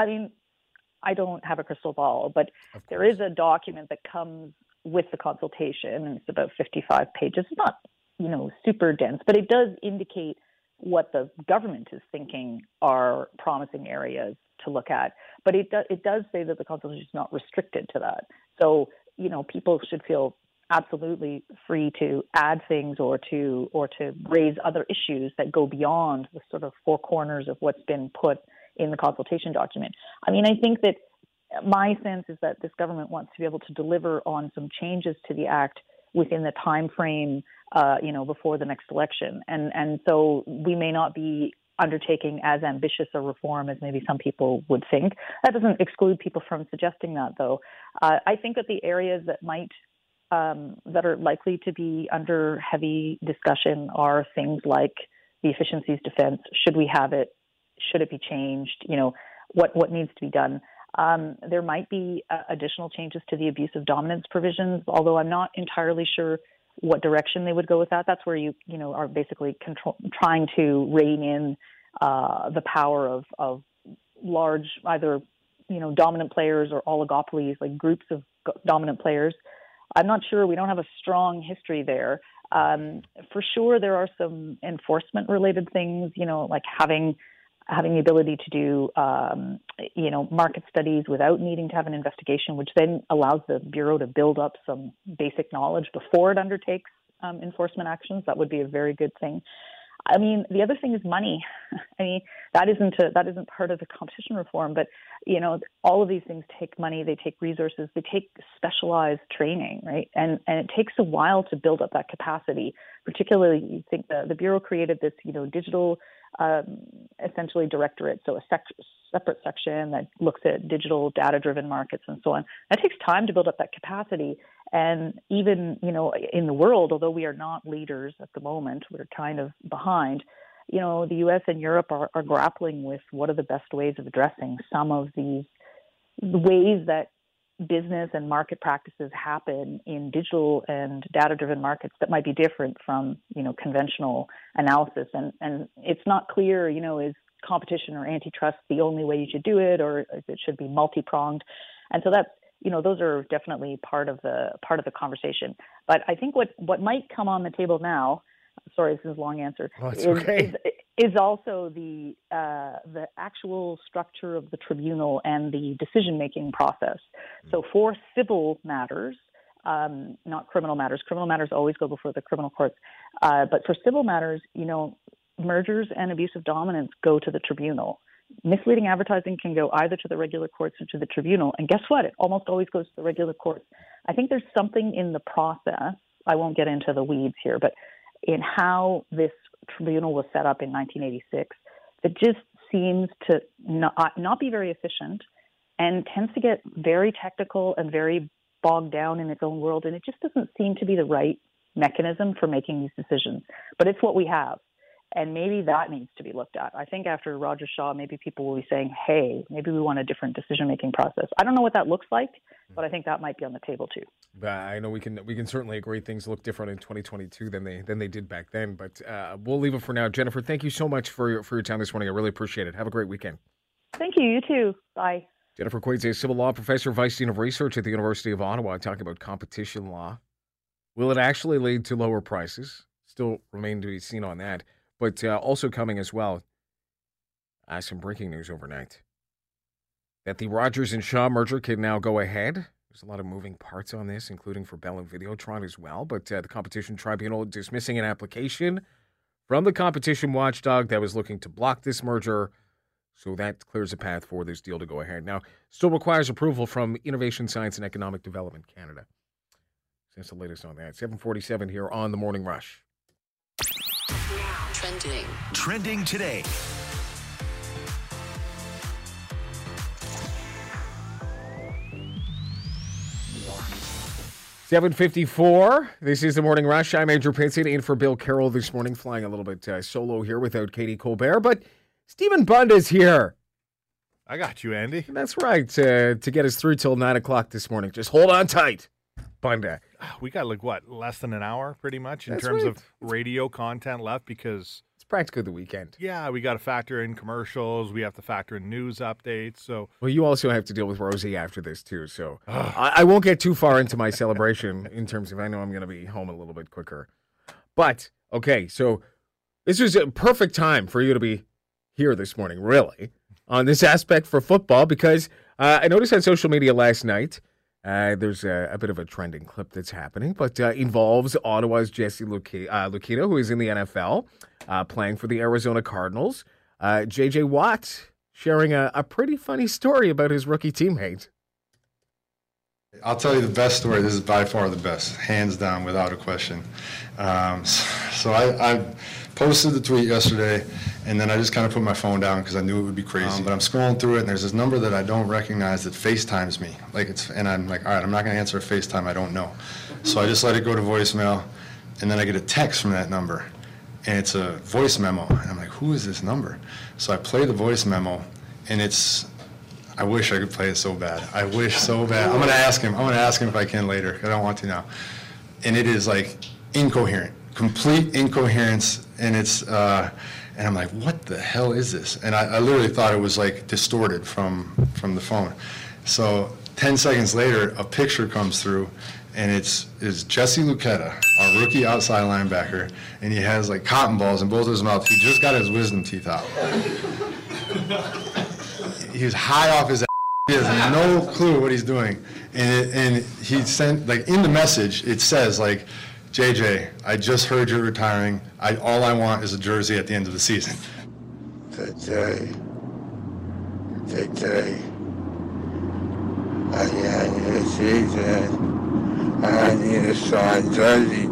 R: I don't have a crystal ball, but there is a document that comes with the consultation, and it's about 55 pages. It's not, super dense, but it does indicate what the government is thinking are promising areas to look at. But it does say that the consultation is not restricted to that. So, people should feel absolutely free to add things or to raise other issues that go beyond the sort of four corners of what's been put in the consultation document. I think that my sense is that this government wants to be able to deliver on some changes to the Act within the time frame, before the next election. And so we may not be undertaking as ambitious a reform as maybe some people would think. That doesn't exclude people from suggesting that, though. I think that the areas that that are likely to be under heavy discussion are things like the efficiencies defense. Should we have it? Should it be changed? What needs to be done? There might be additional changes to the abuse of dominance provisions, although I'm not entirely sure what direction they would go with that. That's where you are basically trying to rein in the power of large, either dominant players or oligopolies, like groups of dominant players. I'm not sure. We don't have a strong history there. For sure, there are some enforcement-related things, like having the ability to do, market studies without needing to have an investigation, which then allows the Bureau to build up some basic knowledge before it undertakes enforcement actions. That would be a very good thing. The other thing is money. That isn't part of the competition reform, but, all of these things take money, they take resources, they take specialized training, right? And it takes a while to build up that capacity. Particularly, you think the Bureau created this, digital, essentially directorate, so a separate section that looks at digital data-driven markets and so on. That takes time to build up that capacity. And even, in the world, although we are not leaders at the moment, we're kind of behind, the U.S. and Europe are grappling with what are the best ways of addressing some of these ways that business and market practices happen in digital and data-driven markets that might be different from, conventional analysis. And it's not clear, is competition or antitrust the only way you should do it, or if it should be multi-pronged. And so that's, those are definitely part of the conversation. But I think what might come on the table now, sorry, this is a long answer, is also the actual structure of the tribunal and the decision-making process. So for civil matters, not criminal matters. Criminal matters always go before the criminal courts. But for civil matters, mergers and abuse of dominance go to the tribunal. Misleading advertising can go either to the regular courts or to the tribunal. And guess what? It almost always goes to the regular courts. I think there's something in the process, I won't get into the weeds here, but in how this tribunal was set up in 1986, that just seems to not be very efficient and tends to get very technical and very bogged down in its own world. And it just doesn't seem to be the right mechanism for making these decisions. But it's what we have. And maybe that needs to be looked at. I think after Roger Shaw, maybe people will be saying, hey, maybe we want a different decision-making process. I don't know what that looks like, but I think that might be on the table too.
A: I know we can certainly agree things look different in 2022 than they did back then. But we'll leave it for now. Jennifer, thank you so much for your time this morning. I really appreciate it. Have a great weekend.
R: Thank you. You too. Bye.
A: Jennifer Quaid's a civil law professor, vice dean of research at the University of Ottawa, talking about competition law. Will it actually lead to lower prices? Still remain to be seen on that. But also coming as well, some breaking news overnight. That the Rogers and Shaw merger can now go ahead. There's a lot of moving parts on this, including for Bell and Videotron as well. But the Competition Tribunal dismissing an application from the competition watchdog that was looking to block this merger. So that clears a path for this deal to go ahead. Now, still requires approval from Innovation, Science, and Economic Development Canada. That's the latest on that. 7:47 here on The Morning Rush.
D: Trending today.
A: $7:54. This is The Morning Rush. I'm Andrew Pinson in for Bill Carroll this morning, flying a little bit solo here without Katie Colbert, but Stephen Bunda's here.
Q: I got you, Andy.
A: That's right, to get us through till 9 o'clock this morning. Just hold on tight, Bunda.
Q: We got, less than an hour, pretty much, in terms of radio content left, because
A: it's practically the weekend.
Q: Yeah, we got to factor in commercials. We have to factor in news updates. So,
A: well, you also have to deal with Rosie after this, too. So I won't get too far into my celebration in terms of, I know I'm going to be home a little bit quicker. But, okay, so this is a perfect time for you to be here this morning, really, on this aspect for football, because I noticed on social media last night, there's a bit of a trending clip that's happening, but involves Ottawa's Jesse Luketa, who is in the NFL, playing for the Arizona Cardinals. J.J. Watt sharing a pretty funny story about his rookie teammate.
S: I'll tell you the best story. This is by far the best, hands down, without a question. So I posted the tweet yesterday, and then I just kind of put my phone down because I knew it would be crazy. But I'm scrolling through it, and there's this number that I don't recognize that FaceTimes me. And I'm like, all right, I'm not going to answer a FaceTime I don't know. So I just let it go to voicemail, and then I get a text from that number, and it's a voice memo. And I'm like, who is this number? So I play the voice memo, and I wish I could play it so bad. I wish so bad. I'm going to ask him if I can later. I don't want to now. And it is incoherent, complete incoherence. And and I'm like, what the hell is this? And I literally thought it was distorted from the phone. So 10 seconds later, a picture comes through, and it's Jesse Luketa, our rookie outside linebacker, and he has cotton balls in both of his mouths. He just got his wisdom teeth out. He's high off his ass. He has no clue what he's doing. And he sent, in the message, it says, JJ, I just heard you're retiring. All I want is a jersey at the end of the season.
T: Today, at the end of the season, I need a signed jersey,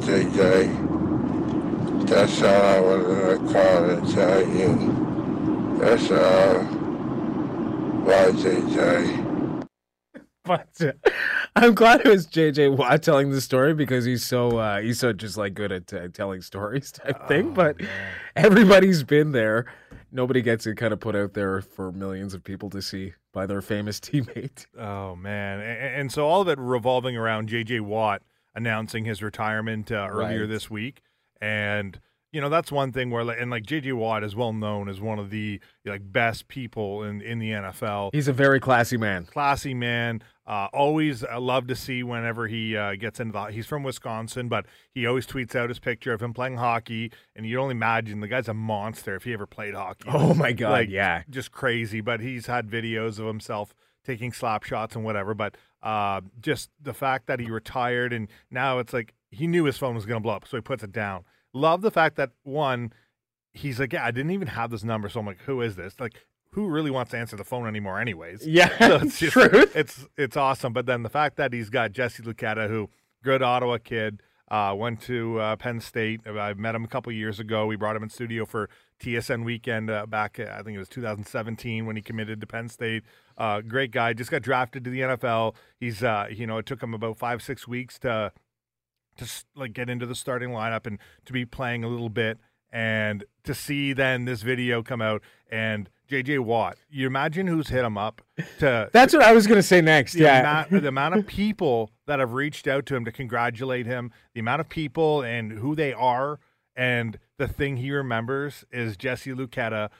T: JJ. That's all I wanted to call and tell you. That's all. Bye, JJ.
A: But I'm glad it was J.J. Watt telling the story, because he's so just good at telling stories type thing. But everybody's been there. Nobody gets it kind of put out there for millions of people to see by their famous teammate.
Q: Oh, man. And so all of it revolving around J.J. Watt announcing his retirement earlier this week. And that's one thing where, J.J. Watt is well known as one of the best people in the NFL.
A: He's a very classy man.
Q: Always love to see whenever he gets into he's from Wisconsin, but he always tweets out his picture of him playing hockey, and you only imagine the guy's a monster if he ever played hockey.
A: Oh my God, yeah.
Q: Just crazy, but he's had videos of himself taking slap shots and whatever, but just the fact that he retired, and now it's he knew his phone was going to blow up, so he puts it down. Love the fact that, one, he's like, yeah, I didn't even have this number, so I'm like, who is this? Who really wants to answer the phone anymore anyways?
A: Yeah,
Q: so it's just,
A: true.
Q: It's awesome. But then the fact that he's got Jesse Luketa, who, good Ottawa kid, went to Penn State. I met him a couple years ago. We brought him in studio for TSN weekend back, I think it was 2017 when he committed to Penn State. Great guy, just got drafted to the NFL. He's, it took him about 5-6 weeks to get into the starting lineup and to be playing a little bit, and to see then this video come out and J.J. Watt, you imagine who's hit him up to.
A: That's what I was going to say next.
Q: The amount of people that have reached out to him to congratulate him, the amount of people and who they are, and the thing he remembers is Jesse Luketa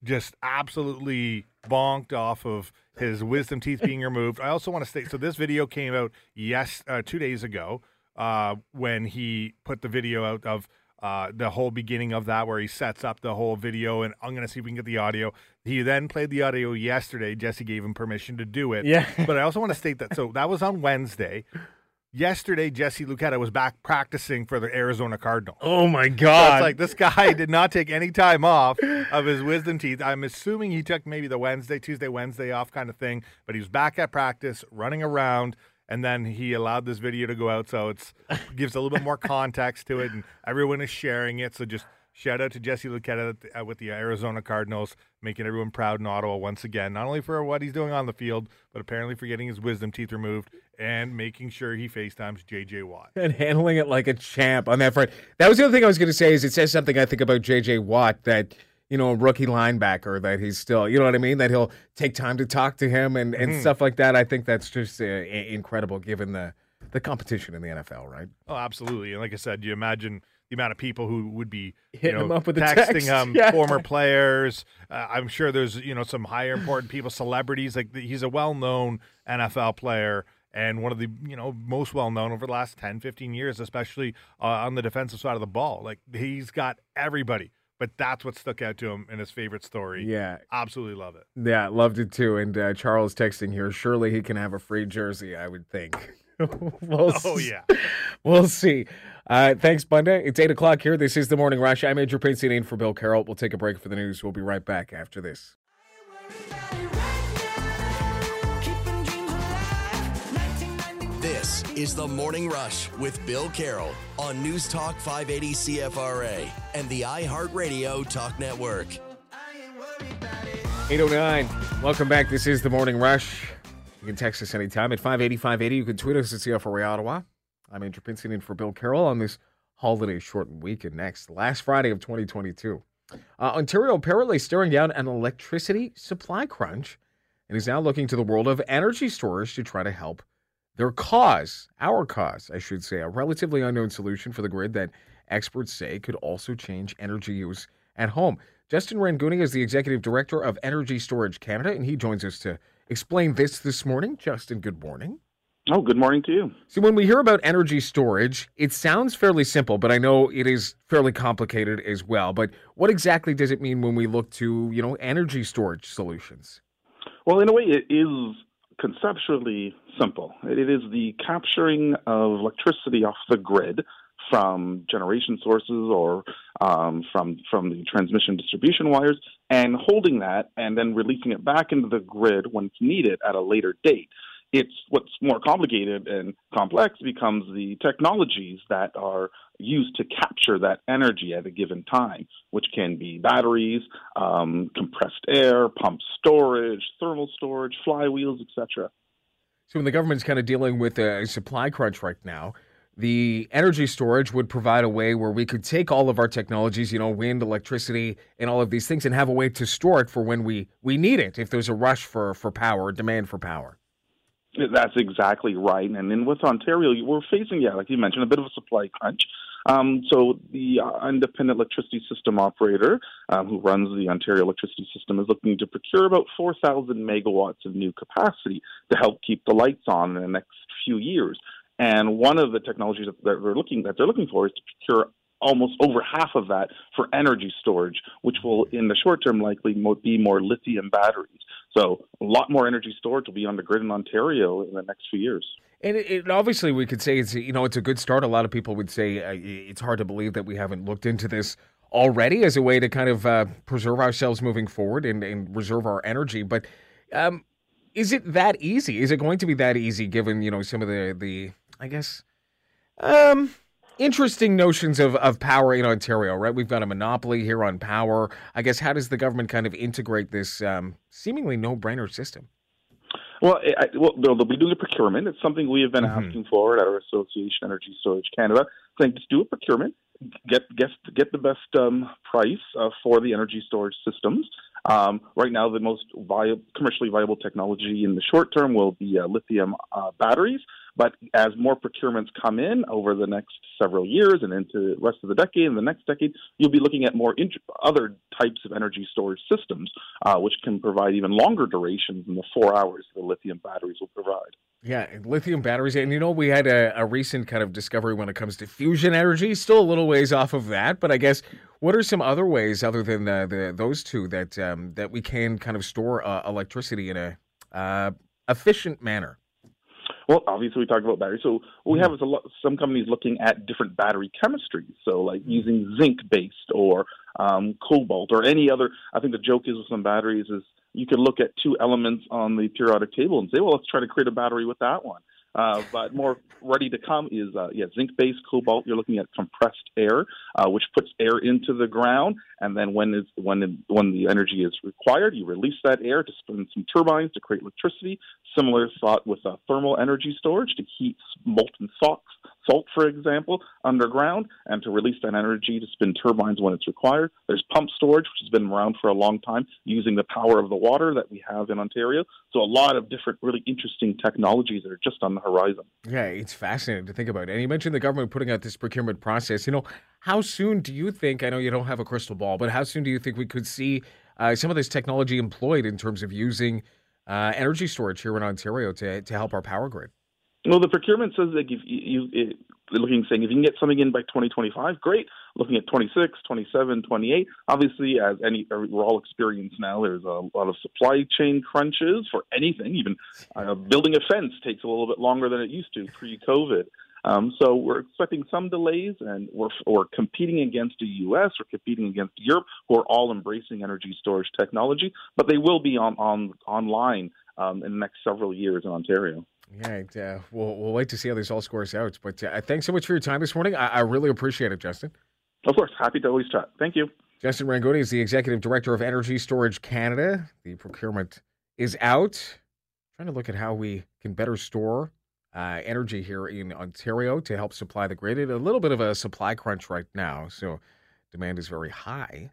Q: just absolutely bonked off of his wisdom teeth being removed. I also want to state, so this video came out 2 days ago when he put the video out of the whole beginning of that, where he sets up the whole video, and I'm going to see if we can get the audio. He then played the audio yesterday. Jesse gave him permission to do it.
A: Yeah.
Q: But I also want to state that, so that was on Wednesday. Yesterday, Jesse Luketa was back practicing for the Arizona Cardinals.
A: Oh, my
Q: So
A: God.
Q: it's like this guy did not take any time off of his wisdom teeth. I'm assuming he took maybe the Tuesday, Wednesday off kind of thing, but he was back at practice, running around, and then he allowed this video to go out, so it gives a little bit more context to it, and everyone is sharing it. So just shout out to Jesse Luketa with the Arizona Cardinals, making everyone proud in Ottawa once again, not only for what he's doing on the field, but apparently for getting his wisdom teeth removed and making sure he FaceTimes J.J. Watt.
A: And handling it like a champ on that front. That was the other thing I was going to say, is it says something, I think, about J.J. Watt, that, you know, a rookie linebacker, that he's still, you know what I mean, that he'll take time to talk to him and stuff like that. I think that's just incredible given the competition in the NFL, right?
Q: Oh, absolutely. And like I said, you imagine the amount of people who would be
A: hitting him up with
Q: texting
A: text. Yeah.
Q: former players. I'm sure there's some higher important people, celebrities. Like he's a well-known NFL player and one of the most well-known over the last 10, 15 years, especially on the defensive side of the ball. Like he's got everybody. But that's what stuck out to him in his favorite story.
A: Yeah.
Q: Absolutely love it.
A: Yeah, loved it too. And Charles texting here, surely he can have a free jersey, I would think. We'll see. Thanks, Bunda. It's 8 o'clock here. This is The Morning Rush. I'm Andrew Prince in for Bill Carroll. We'll take a break for the news. We'll be right back after this.
D: This is The Morning Rush with Bill Carroll on News Talk 580 CFRA and the iHeartRadio Talk Network.
A: 8:09. Welcome back. This is The Morning Rush. You can text us anytime at 580-580. You can tweet us at CFRA Ottawa. I'm Andrew Pinson in for Bill Carroll on this holiday shortened weekend next. Last Friday of 2022. Ontario apparently staring down an electricity supply crunch and is now looking to the world of energy storage to try to help our cause, I should say, a relatively unknown solution for the grid that experts say could also change energy use at home. Justin Ranguni is the Executive Director of Energy Storage Canada, and he joins us to explain this morning. Justin, good morning.
U: Oh, good morning to you.
A: So when we hear about energy storage, it sounds fairly simple, but I know it is fairly complicated as well. But what exactly does it mean when we look to, energy storage solutions?
U: Well, in a way, it is conceptually simple. It is the capturing of electricity off the grid from generation sources or from the transmission distribution wires, and holding that and then releasing it back into the grid when it's needed at a later date. It's what's more complicated and complex becomes the technologies that are used to capture that energy at a given time, which can be batteries, compressed air, pump storage, thermal storage, flywheels, etc.
A: So when the government's kind of dealing with a supply crunch right now, the energy storage would provide a way where we could take all of our technologies, wind, electricity, and all of these things, and have a way to store it for when we need it, if there's a rush for power, demand for power.
U: That's exactly right. And then with Ontario, we're facing, like you mentioned, a bit of a supply crunch. So the independent electricity system operator who runs the Ontario electricity system is looking to procure about 4,000 megawatts of new capacity to help keep the lights on in the next few years. And one of the technologies that they're looking for is to procure almost over half of that for energy storage, which will, in the short term, likely be more lithium batteries. So a lot more energy storage will be on the grid in Ontario in the next few years.
A: And it obviously, we could say it's a good start. A lot of people would say it's hard to believe that we haven't looked into this already as a way to kind of preserve ourselves moving forward and reserve our energy. But is it that easy? Is it going to be that easy given, some of the I guess, interesting notions of power in Ontario, right? We've got a monopoly here on power. I guess, how does the government kind of integrate this seemingly no-brainer system?
U: Well, they'll be doing a procurement. It's something we have been asking for at our association, Energy Storage Canada, saying just do a procurement, get the best price for the energy storage systems. Right now, the most commercially viable technology in the short term will be lithium batteries, But as more procurements come in over the next several years and into the rest of the decade and the next decade, you'll be looking at more other types of energy storage systems, which can provide even longer durations than the 4 hours the lithium batteries will provide.
A: Yeah, lithium batteries. And, we had a recent kind of discovery when it comes to fusion energy. Still a little ways off of that. But I guess, what are some other ways other than those two that we can kind of store electricity in a efficient manner?
U: Well, obviously, we talked about batteries. So what we have is some companies looking at different battery chemistries. So like using zinc-based or cobalt or any other. I think the joke is with some batteries is you could look at two elements on the periodic table and say, well, let's try to create a battery with that one. But more ready to come is zinc-based cobalt. You're looking at compressed air, which puts air into the ground, and then when the energy is required, you release that air to spin some turbines to create electricity. Similar thought with thermal energy storage to heat molten salt, for example, underground, and to release that energy to spin turbines when it's required. There's pump storage, which has been around for a long time, using the power of the water that we have in Ontario. So a lot of different really interesting technologies that are just on the horizon.
A: Yeah, it's fascinating to think about. And you mentioned the government putting out this procurement process. How soon do you think, I know you don't have a crystal ball, but how soon do you think we could see some of this technology employed in terms of using energy storage here in Ontario to help our power grid?
U: Well, the procurement says that if you can get something in by 2025, great. Looking at 26, 27, 28, obviously, we're all experienced now, there's a lot of supply chain crunches for anything. Even building a fence takes a little bit longer than it used to pre-COVID. So we're expecting some delays, and we're competing against the U.S., we're competing against Europe, who are all embracing energy storage technology, but they will be online in the next several years in Ontario.
A: Yeah, we'll wait to see how this all scores out. But thanks so much for your time this morning. I really appreciate it, Justin.
U: Of course. Happy to always chat. Thank you.
A: Justin Rangoni is the Executive Director of Energy Storage Canada. The procurement is out. Trying to look at how we can better store energy here in Ontario to help supply the grid. A little bit of a supply crunch right now, so demand is very high.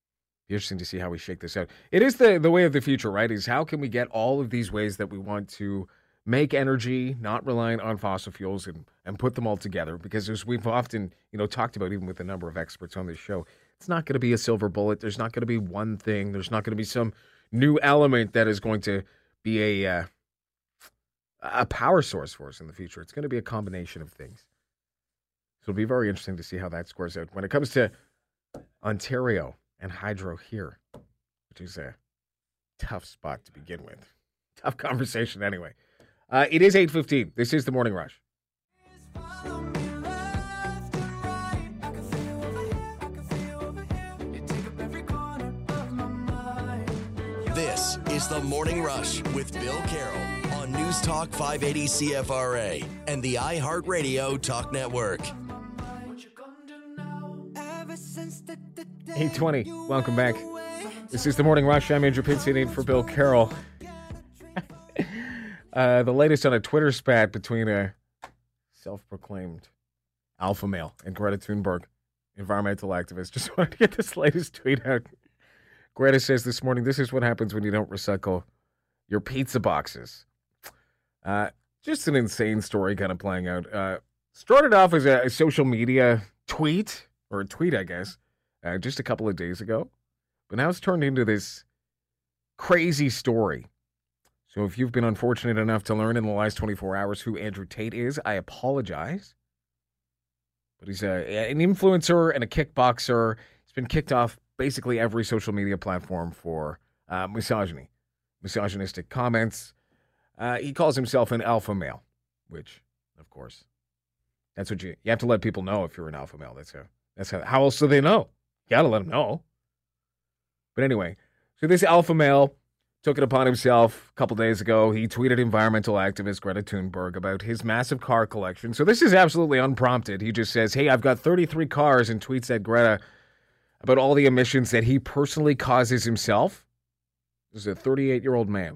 A: Be interesting to see how we shake this out. It is the way of the future, right? Is how can we get all of these ways that we want to make energy not reliant on fossil fuels and put them all together, because as we've often talked about, even with a number of experts on this show, it's not going to be a silver bullet. There's not going to be one thing. There's not going to be some new element that is going to be a power source for us in the future. It's going to be a combination of things. So it'll be very interesting to see how that scores out when it comes to Ontario and hydro here, which is a tough spot to begin with. Tough conversation anyway. It is 8:15. This is the Morning Rush.
D: This is the Morning Rush with Bill Carroll on News Talk 580 CFRA and the iHeartRadio Talk Network.
A: 8:20. Welcome back. This is the Morning Rush. I'm Andrew Pinson in for Bill Carroll. The latest on a Twitter spat between a self-proclaimed alpha male and Greta Thunberg, environmental activist. Just wanted to get this latest tweet out. Greta says this morning, this is what happens when you don't recycle your pizza boxes. Just an insane story kind of playing out. Started off as a social media tweet, or a tweet, I guess, just a couple of days ago. But now it's turned into this crazy story. So if you've been unfortunate enough to learn in the last 24 hours who Andrew Tate is, I apologize. But he's an influencer and a kickboxer. He's been kicked off basically every social media platform for misogynistic comments. He calls himself an alpha male, which, of course, that's what you have to let people know if you're an alpha male. That's how else do they know? You got to let them know. But anyway, so this alpha male took it upon himself a couple days ago. He tweeted environmental activist Greta Thunberg about his massive car collection. So this is absolutely unprompted. He just says, hey, I've got 33 cars, and tweets at Greta about all the emissions that he personally causes himself. This is a 38-year-old man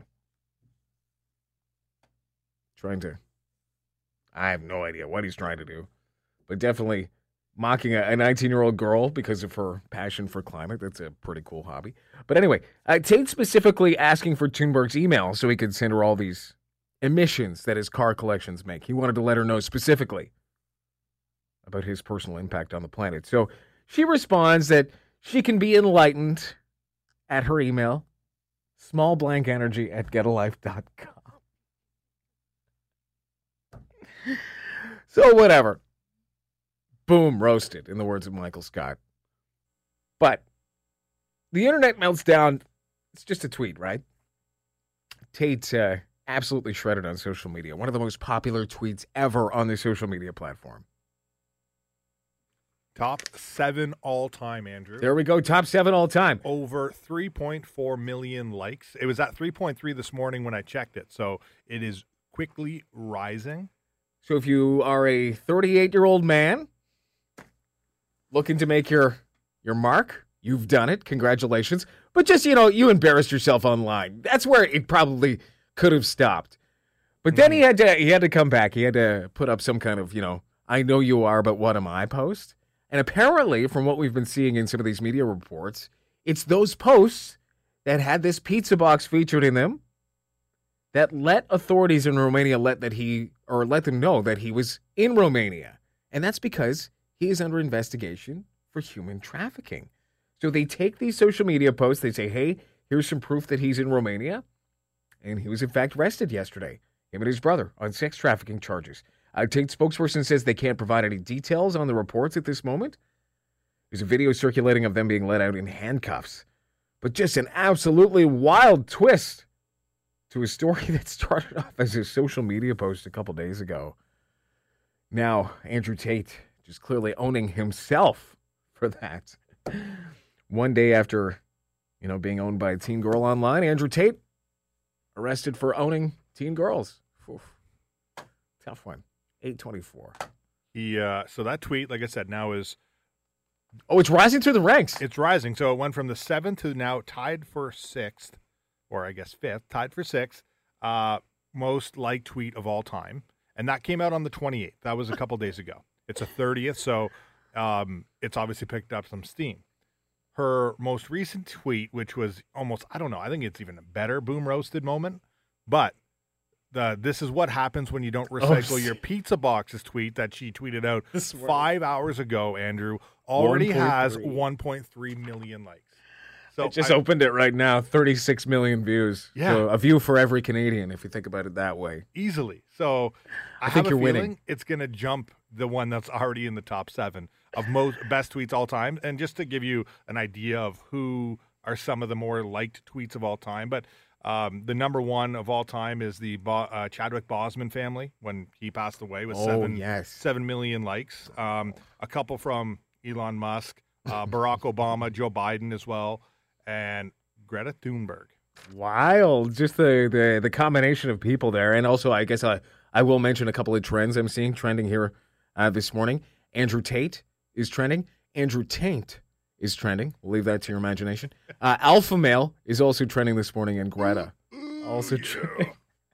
A: I have no idea what he's trying to do, but definitely mocking a 19-year-old girl because of her passion for climate. That's a pretty cool hobby. But anyway, Tate specifically asking for Thunberg's email so he could send her all these emissions that his car collections make. He wanted to let her know specifically about his personal impact on the planet. So she responds that she can be enlightened at her email, smallblankenergy@getalife.com. So whatever. Boom, roasted, in the words of Michael Scott. But the internet melts down. It's just a tweet, right? Tate absolutely shredded on social media. One of the most popular tweets ever on the social media platform.
Q: Top 7 all time, Andrew.
A: There we go. Top 7 all time.
Q: Over 3.4 million likes. It was at 3.3 this morning when I checked it. So it is quickly rising.
A: So if you are a 38-year-old man looking to make your mark, you've done it. Congratulations. But just, you embarrassed yourself online. That's where it probably could have stopped. But then he had to come back. He had to put up some kind of, I know you are, but what am I post? And apparently, from what we've been seeing in some of these media reports, it's those posts that had this pizza box featured in them that let authorities in Romania let them know that he was in Romania. And that's because he is under investigation for human trafficking. So they take these social media posts, they say, hey, here's some proof that he's in Romania. And he was in fact arrested yesterday, him and his brother, on sex trafficking charges. Tate spokesperson says they can't provide any details on the reports at this moment. There's a video circulating of them being let out in handcuffs. But just an absolutely wild twist to a story that started off as a social media post a couple days ago. Now, Andrew Tate just clearly owning himself for that. One day after, being owned by a teen girl online, Andrew Tate arrested for owning teen girls. Oof. Tough one. 824.
Q: So that tweet, like I said, now is...
A: Oh, it's rising through the ranks.
Q: It's rising. So it went from the 7th to now tied for 6th, or I guess 5th, tied for 6th, most liked tweet of all time. And that came out on the 28th. That was a couple days ago. It's a 30th, so it's obviously picked up some steam. Her most recent tweet, which was almost, I don't know, I think it's even a better boom roasted moment, but this is what happens when you don't recycle your pizza boxes tweet that she tweeted out 5 hours ago, Andrew, already has 1.3 million likes. So
A: I just opened it right now, 36 million views.
Q: Yeah.
A: So a view for every Canadian, if you think about it that way.
Q: Easily. So I
A: think
Q: have
A: you're
Q: a feeling
A: winning.
Q: It's going to jump the one that's already in the top 7 of most best tweets all time. And just to give you an idea of who are some of the more liked tweets of all time, but the number 1 of all time is the Chadwick Boseman family when he passed away with 7 million likes. A couple from Elon Musk, Barack Obama, Joe Biden as well, and Greta Thunberg.
A: Wild. Just the combination of people there. And also, I guess I will mention a couple of trends I'm seeing trending here this morning. Andrew Tate is trending. Andrew Taint is trending. We'll leave that to your imagination. Alpha male is also trending this morning, and Greta also trending.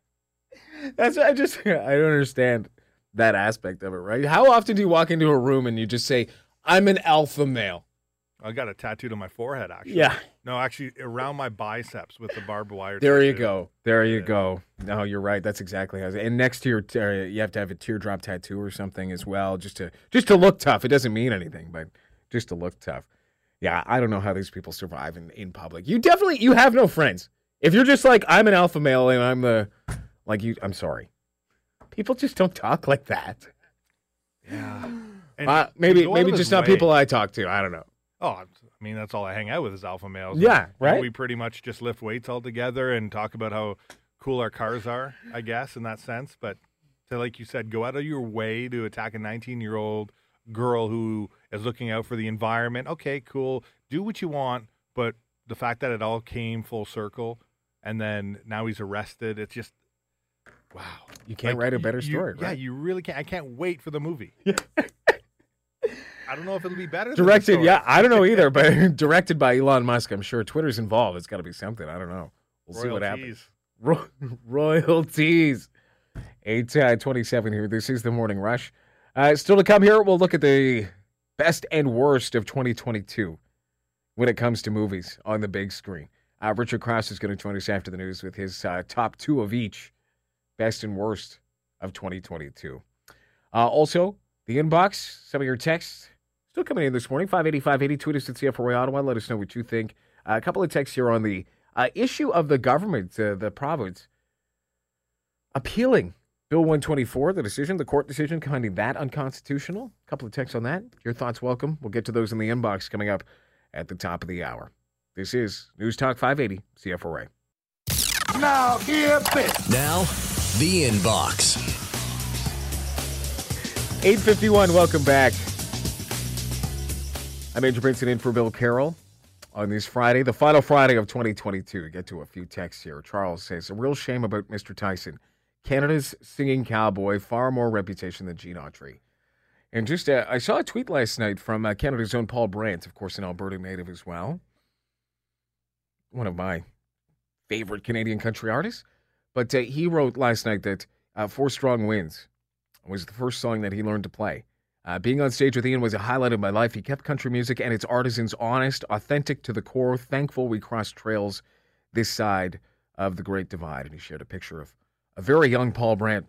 A: I don't understand that aspect of it, right? How often do you walk into a room and you just say, I'm an alpha male?
Q: I got it tattooed on my forehead, actually.
A: Yeah.
Q: No, actually, around my biceps with the barbed wire.
A: There you go. There you go. No, you're right. That's exactly how it is. And next to your, you have to have a teardrop tattoo or something as well, just to look tough. It doesn't mean anything, but just to look tough. Yeah, I don't know how these people survive in public. You have no friends. If you're just like, I'm an alpha male and I'm sorry. People just don't talk like that.
Q: Yeah.
A: Maybe just not people I talk to. I don't know.
Q: Oh, I mean, that's all I hang out with is alpha males.
A: Yeah, right?
Q: We pretty much just lift weights all together and talk about how cool our cars are, I guess, in that sense. But to, like you said, go out of your way to attack a 19-year-old girl who is looking out for the environment. Okay, cool. Do what you want. But the fact that it all came full circle and then now he's arrested, it's just, wow.
A: You can't write a better story, right?
Q: Yeah, you really can't. I can't wait for the movie. I don't know if it'll be better.
A: Directed, I don't know either, but directed by Elon Musk. I'm sure Twitter's involved. It's got to be something. I don't know. We'll see what happens. Royalties. 8:27 here. This is the Morning Rush. Still to come here, we'll look at the best and worst of 2022 when it comes to movies on the big screen. Richard Krause is going to join us after the news with his top 2 of each best and worst of 2022. Also, the inbox, some of your texts still coming in this morning. 580-580, tweet us at CFRA Ottawa. Let us know what you think. A couple of texts here on the issue of the government, the province, appealing Bill 124, the court decision, finding that unconstitutional. A couple of texts on that. Your thoughts welcome. We'll get to those in the inbox coming up at the top of the hour. This is News Talk 580 CFRA.
C: Now hear this.
D: Now, the inbox.
A: 8:51, welcome back. I'm Andrew Benson in for Bill Carroll on this Friday, the final Friday of 2022. Get to a few texts here. Charles says, a real shame about Mr. Tyson. Canada's singing cowboy, far more reputation than Gene Autry. And just, I saw a tweet last night from Canada's own Paul Brandt, of course, an Alberta native as well. One of my favorite Canadian country artists. But he wrote last night that Four Strong Winds was the first song that he learned to play. Being on stage with Ian was a highlight of my life. He kept country music and its artisans honest, authentic to the core. Thankful we crossed trails this side of the Great Divide. And he shared a picture of a very young Paul Brandt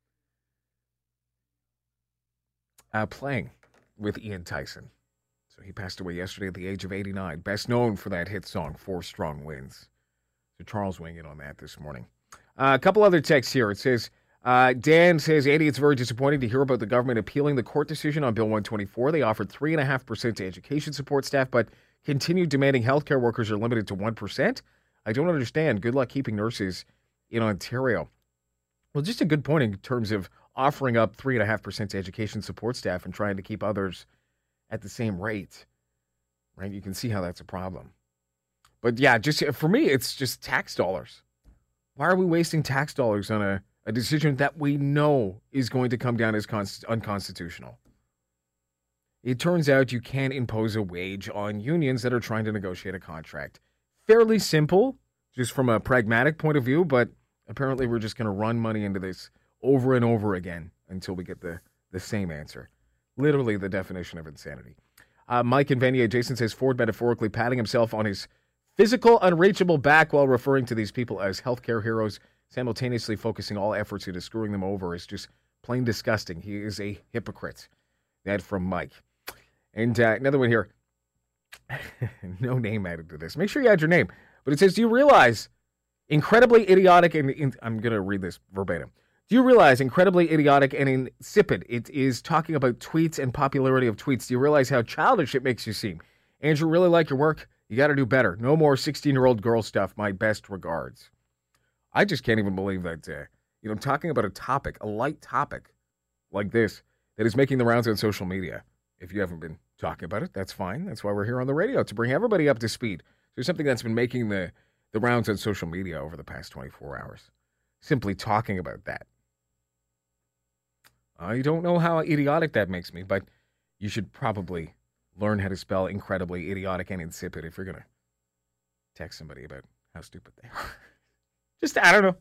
A: playing with Ian Tyson. So he passed away yesterday at the age of 89. Best known for that hit song, Four Strong Winds. So Charles weighing in on that this morning. A couple other texts here. It says, Dan says, Andy, it's very disappointing to hear about the government appealing the court decision on Bill 124. They offered 3.5% to education support staff, but continued demanding healthcare workers are limited to 1%. I don't understand. Good luck keeping nurses in Ontario. Well, just a good point in terms of offering up 3.5% to education support staff and trying to keep others at the same rate, right? You can see how that's a problem. But yeah, just for me, it's just tax dollars. Why are we wasting tax dollars on a decision that we know is going to come down as unconstitutional? It turns out you can't impose a wage on unions that are trying to negotiate a contract. Fairly simple, just from a pragmatic point of view, but apparently we're just going to run money into this over and over again until we get the same answer. Literally the definition of insanity. Mike in Vanier, Jason says, Ford metaphorically patting himself on his physical unreachable back while referring to these people as healthcare heroes, simultaneously focusing all efforts into screwing them over is just plain disgusting. He is a hypocrite. That from Mike. And another one here. No name added to this. Make sure you add your name. But it says, do you realize incredibly idiotic and I'm going to read this verbatim. Do you realize incredibly idiotic and insipid it is talking about tweets and popularity of tweets? Do you realize how childish it makes you seem? Andrew, really like your work. You got to do better. No more 16-year-old girl stuff. My best regards. I just can't even believe that, talking about a topic, a light topic like this that is making the rounds on social media. If you haven't been talking about it, that's fine. That's why we're here on the radio, to bring everybody up to speed. There's something that's been making the rounds on social media over the past 24 hours. Simply talking about that. I don't know how idiotic that makes me, but you should probably learn how to spell incredibly idiotic and insipid if you're going to text somebody about how stupid they are. Just, I don't know.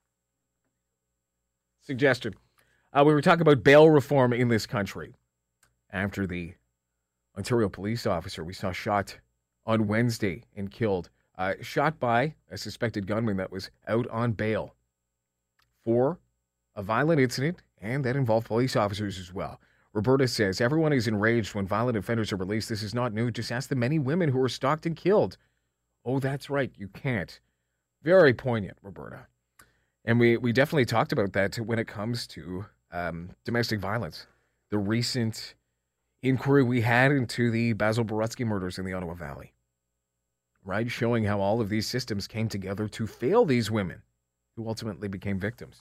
A: Suggestion. We were talking about bail reform in this country after the Ontario police officer we saw shot on Wednesday and killed, shot by a suspected gunman that was out on bail for a violent incident, and that involved police officers as well. Roberta says, everyone is enraged when violent offenders are released. This is not new. Just ask the many women who were stalked and killed. Oh, that's right. You can't. Very poignant, Roberta. And we definitely talked about that when it comes to domestic violence. The recent inquiry we had into the Basil Borutsky murders in the Ottawa Valley, right? Showing how all of these systems came together to fail these women who ultimately became victims.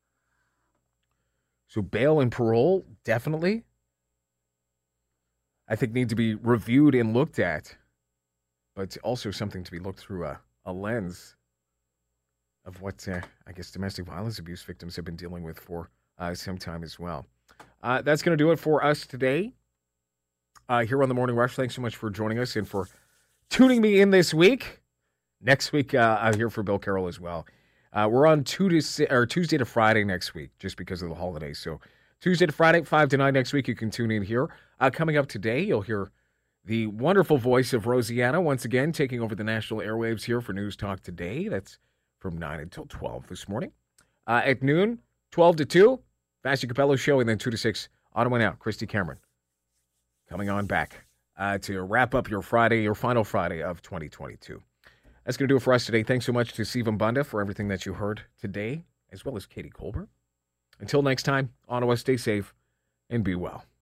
A: So bail and parole, definitely, I think need to be reviewed and looked at, but also something to be looked through a lens of what, I guess, domestic violence abuse victims have been dealing with for some time as well. That's going to do it for us today here on The Morning Rush. Thanks so much for joining us and for tuning me in this week. Next week, I'm here for Bill Carroll as well. We're on Tuesday to Friday next week, just because of the holidays. So Tuesday to Friday, 5 to 9 next week, you can tune in here. Coming up today, you'll hear the wonderful voice of Rosianna once again taking over the national airwaves here for News Talk Today. That's from 9 until 12 this morning. At noon, 12 to 2, Fassi Capello Show, and then 2 to 6, Ottawa Now, Christy Cameron. Coming on back to wrap up your Friday, your final Friday of 2022. That's going to do it for us today. Thanks so much to Sivan Bunda for everything that you heard today, as well as Katie Colbert. Until next time, Ottawa, stay safe and be well.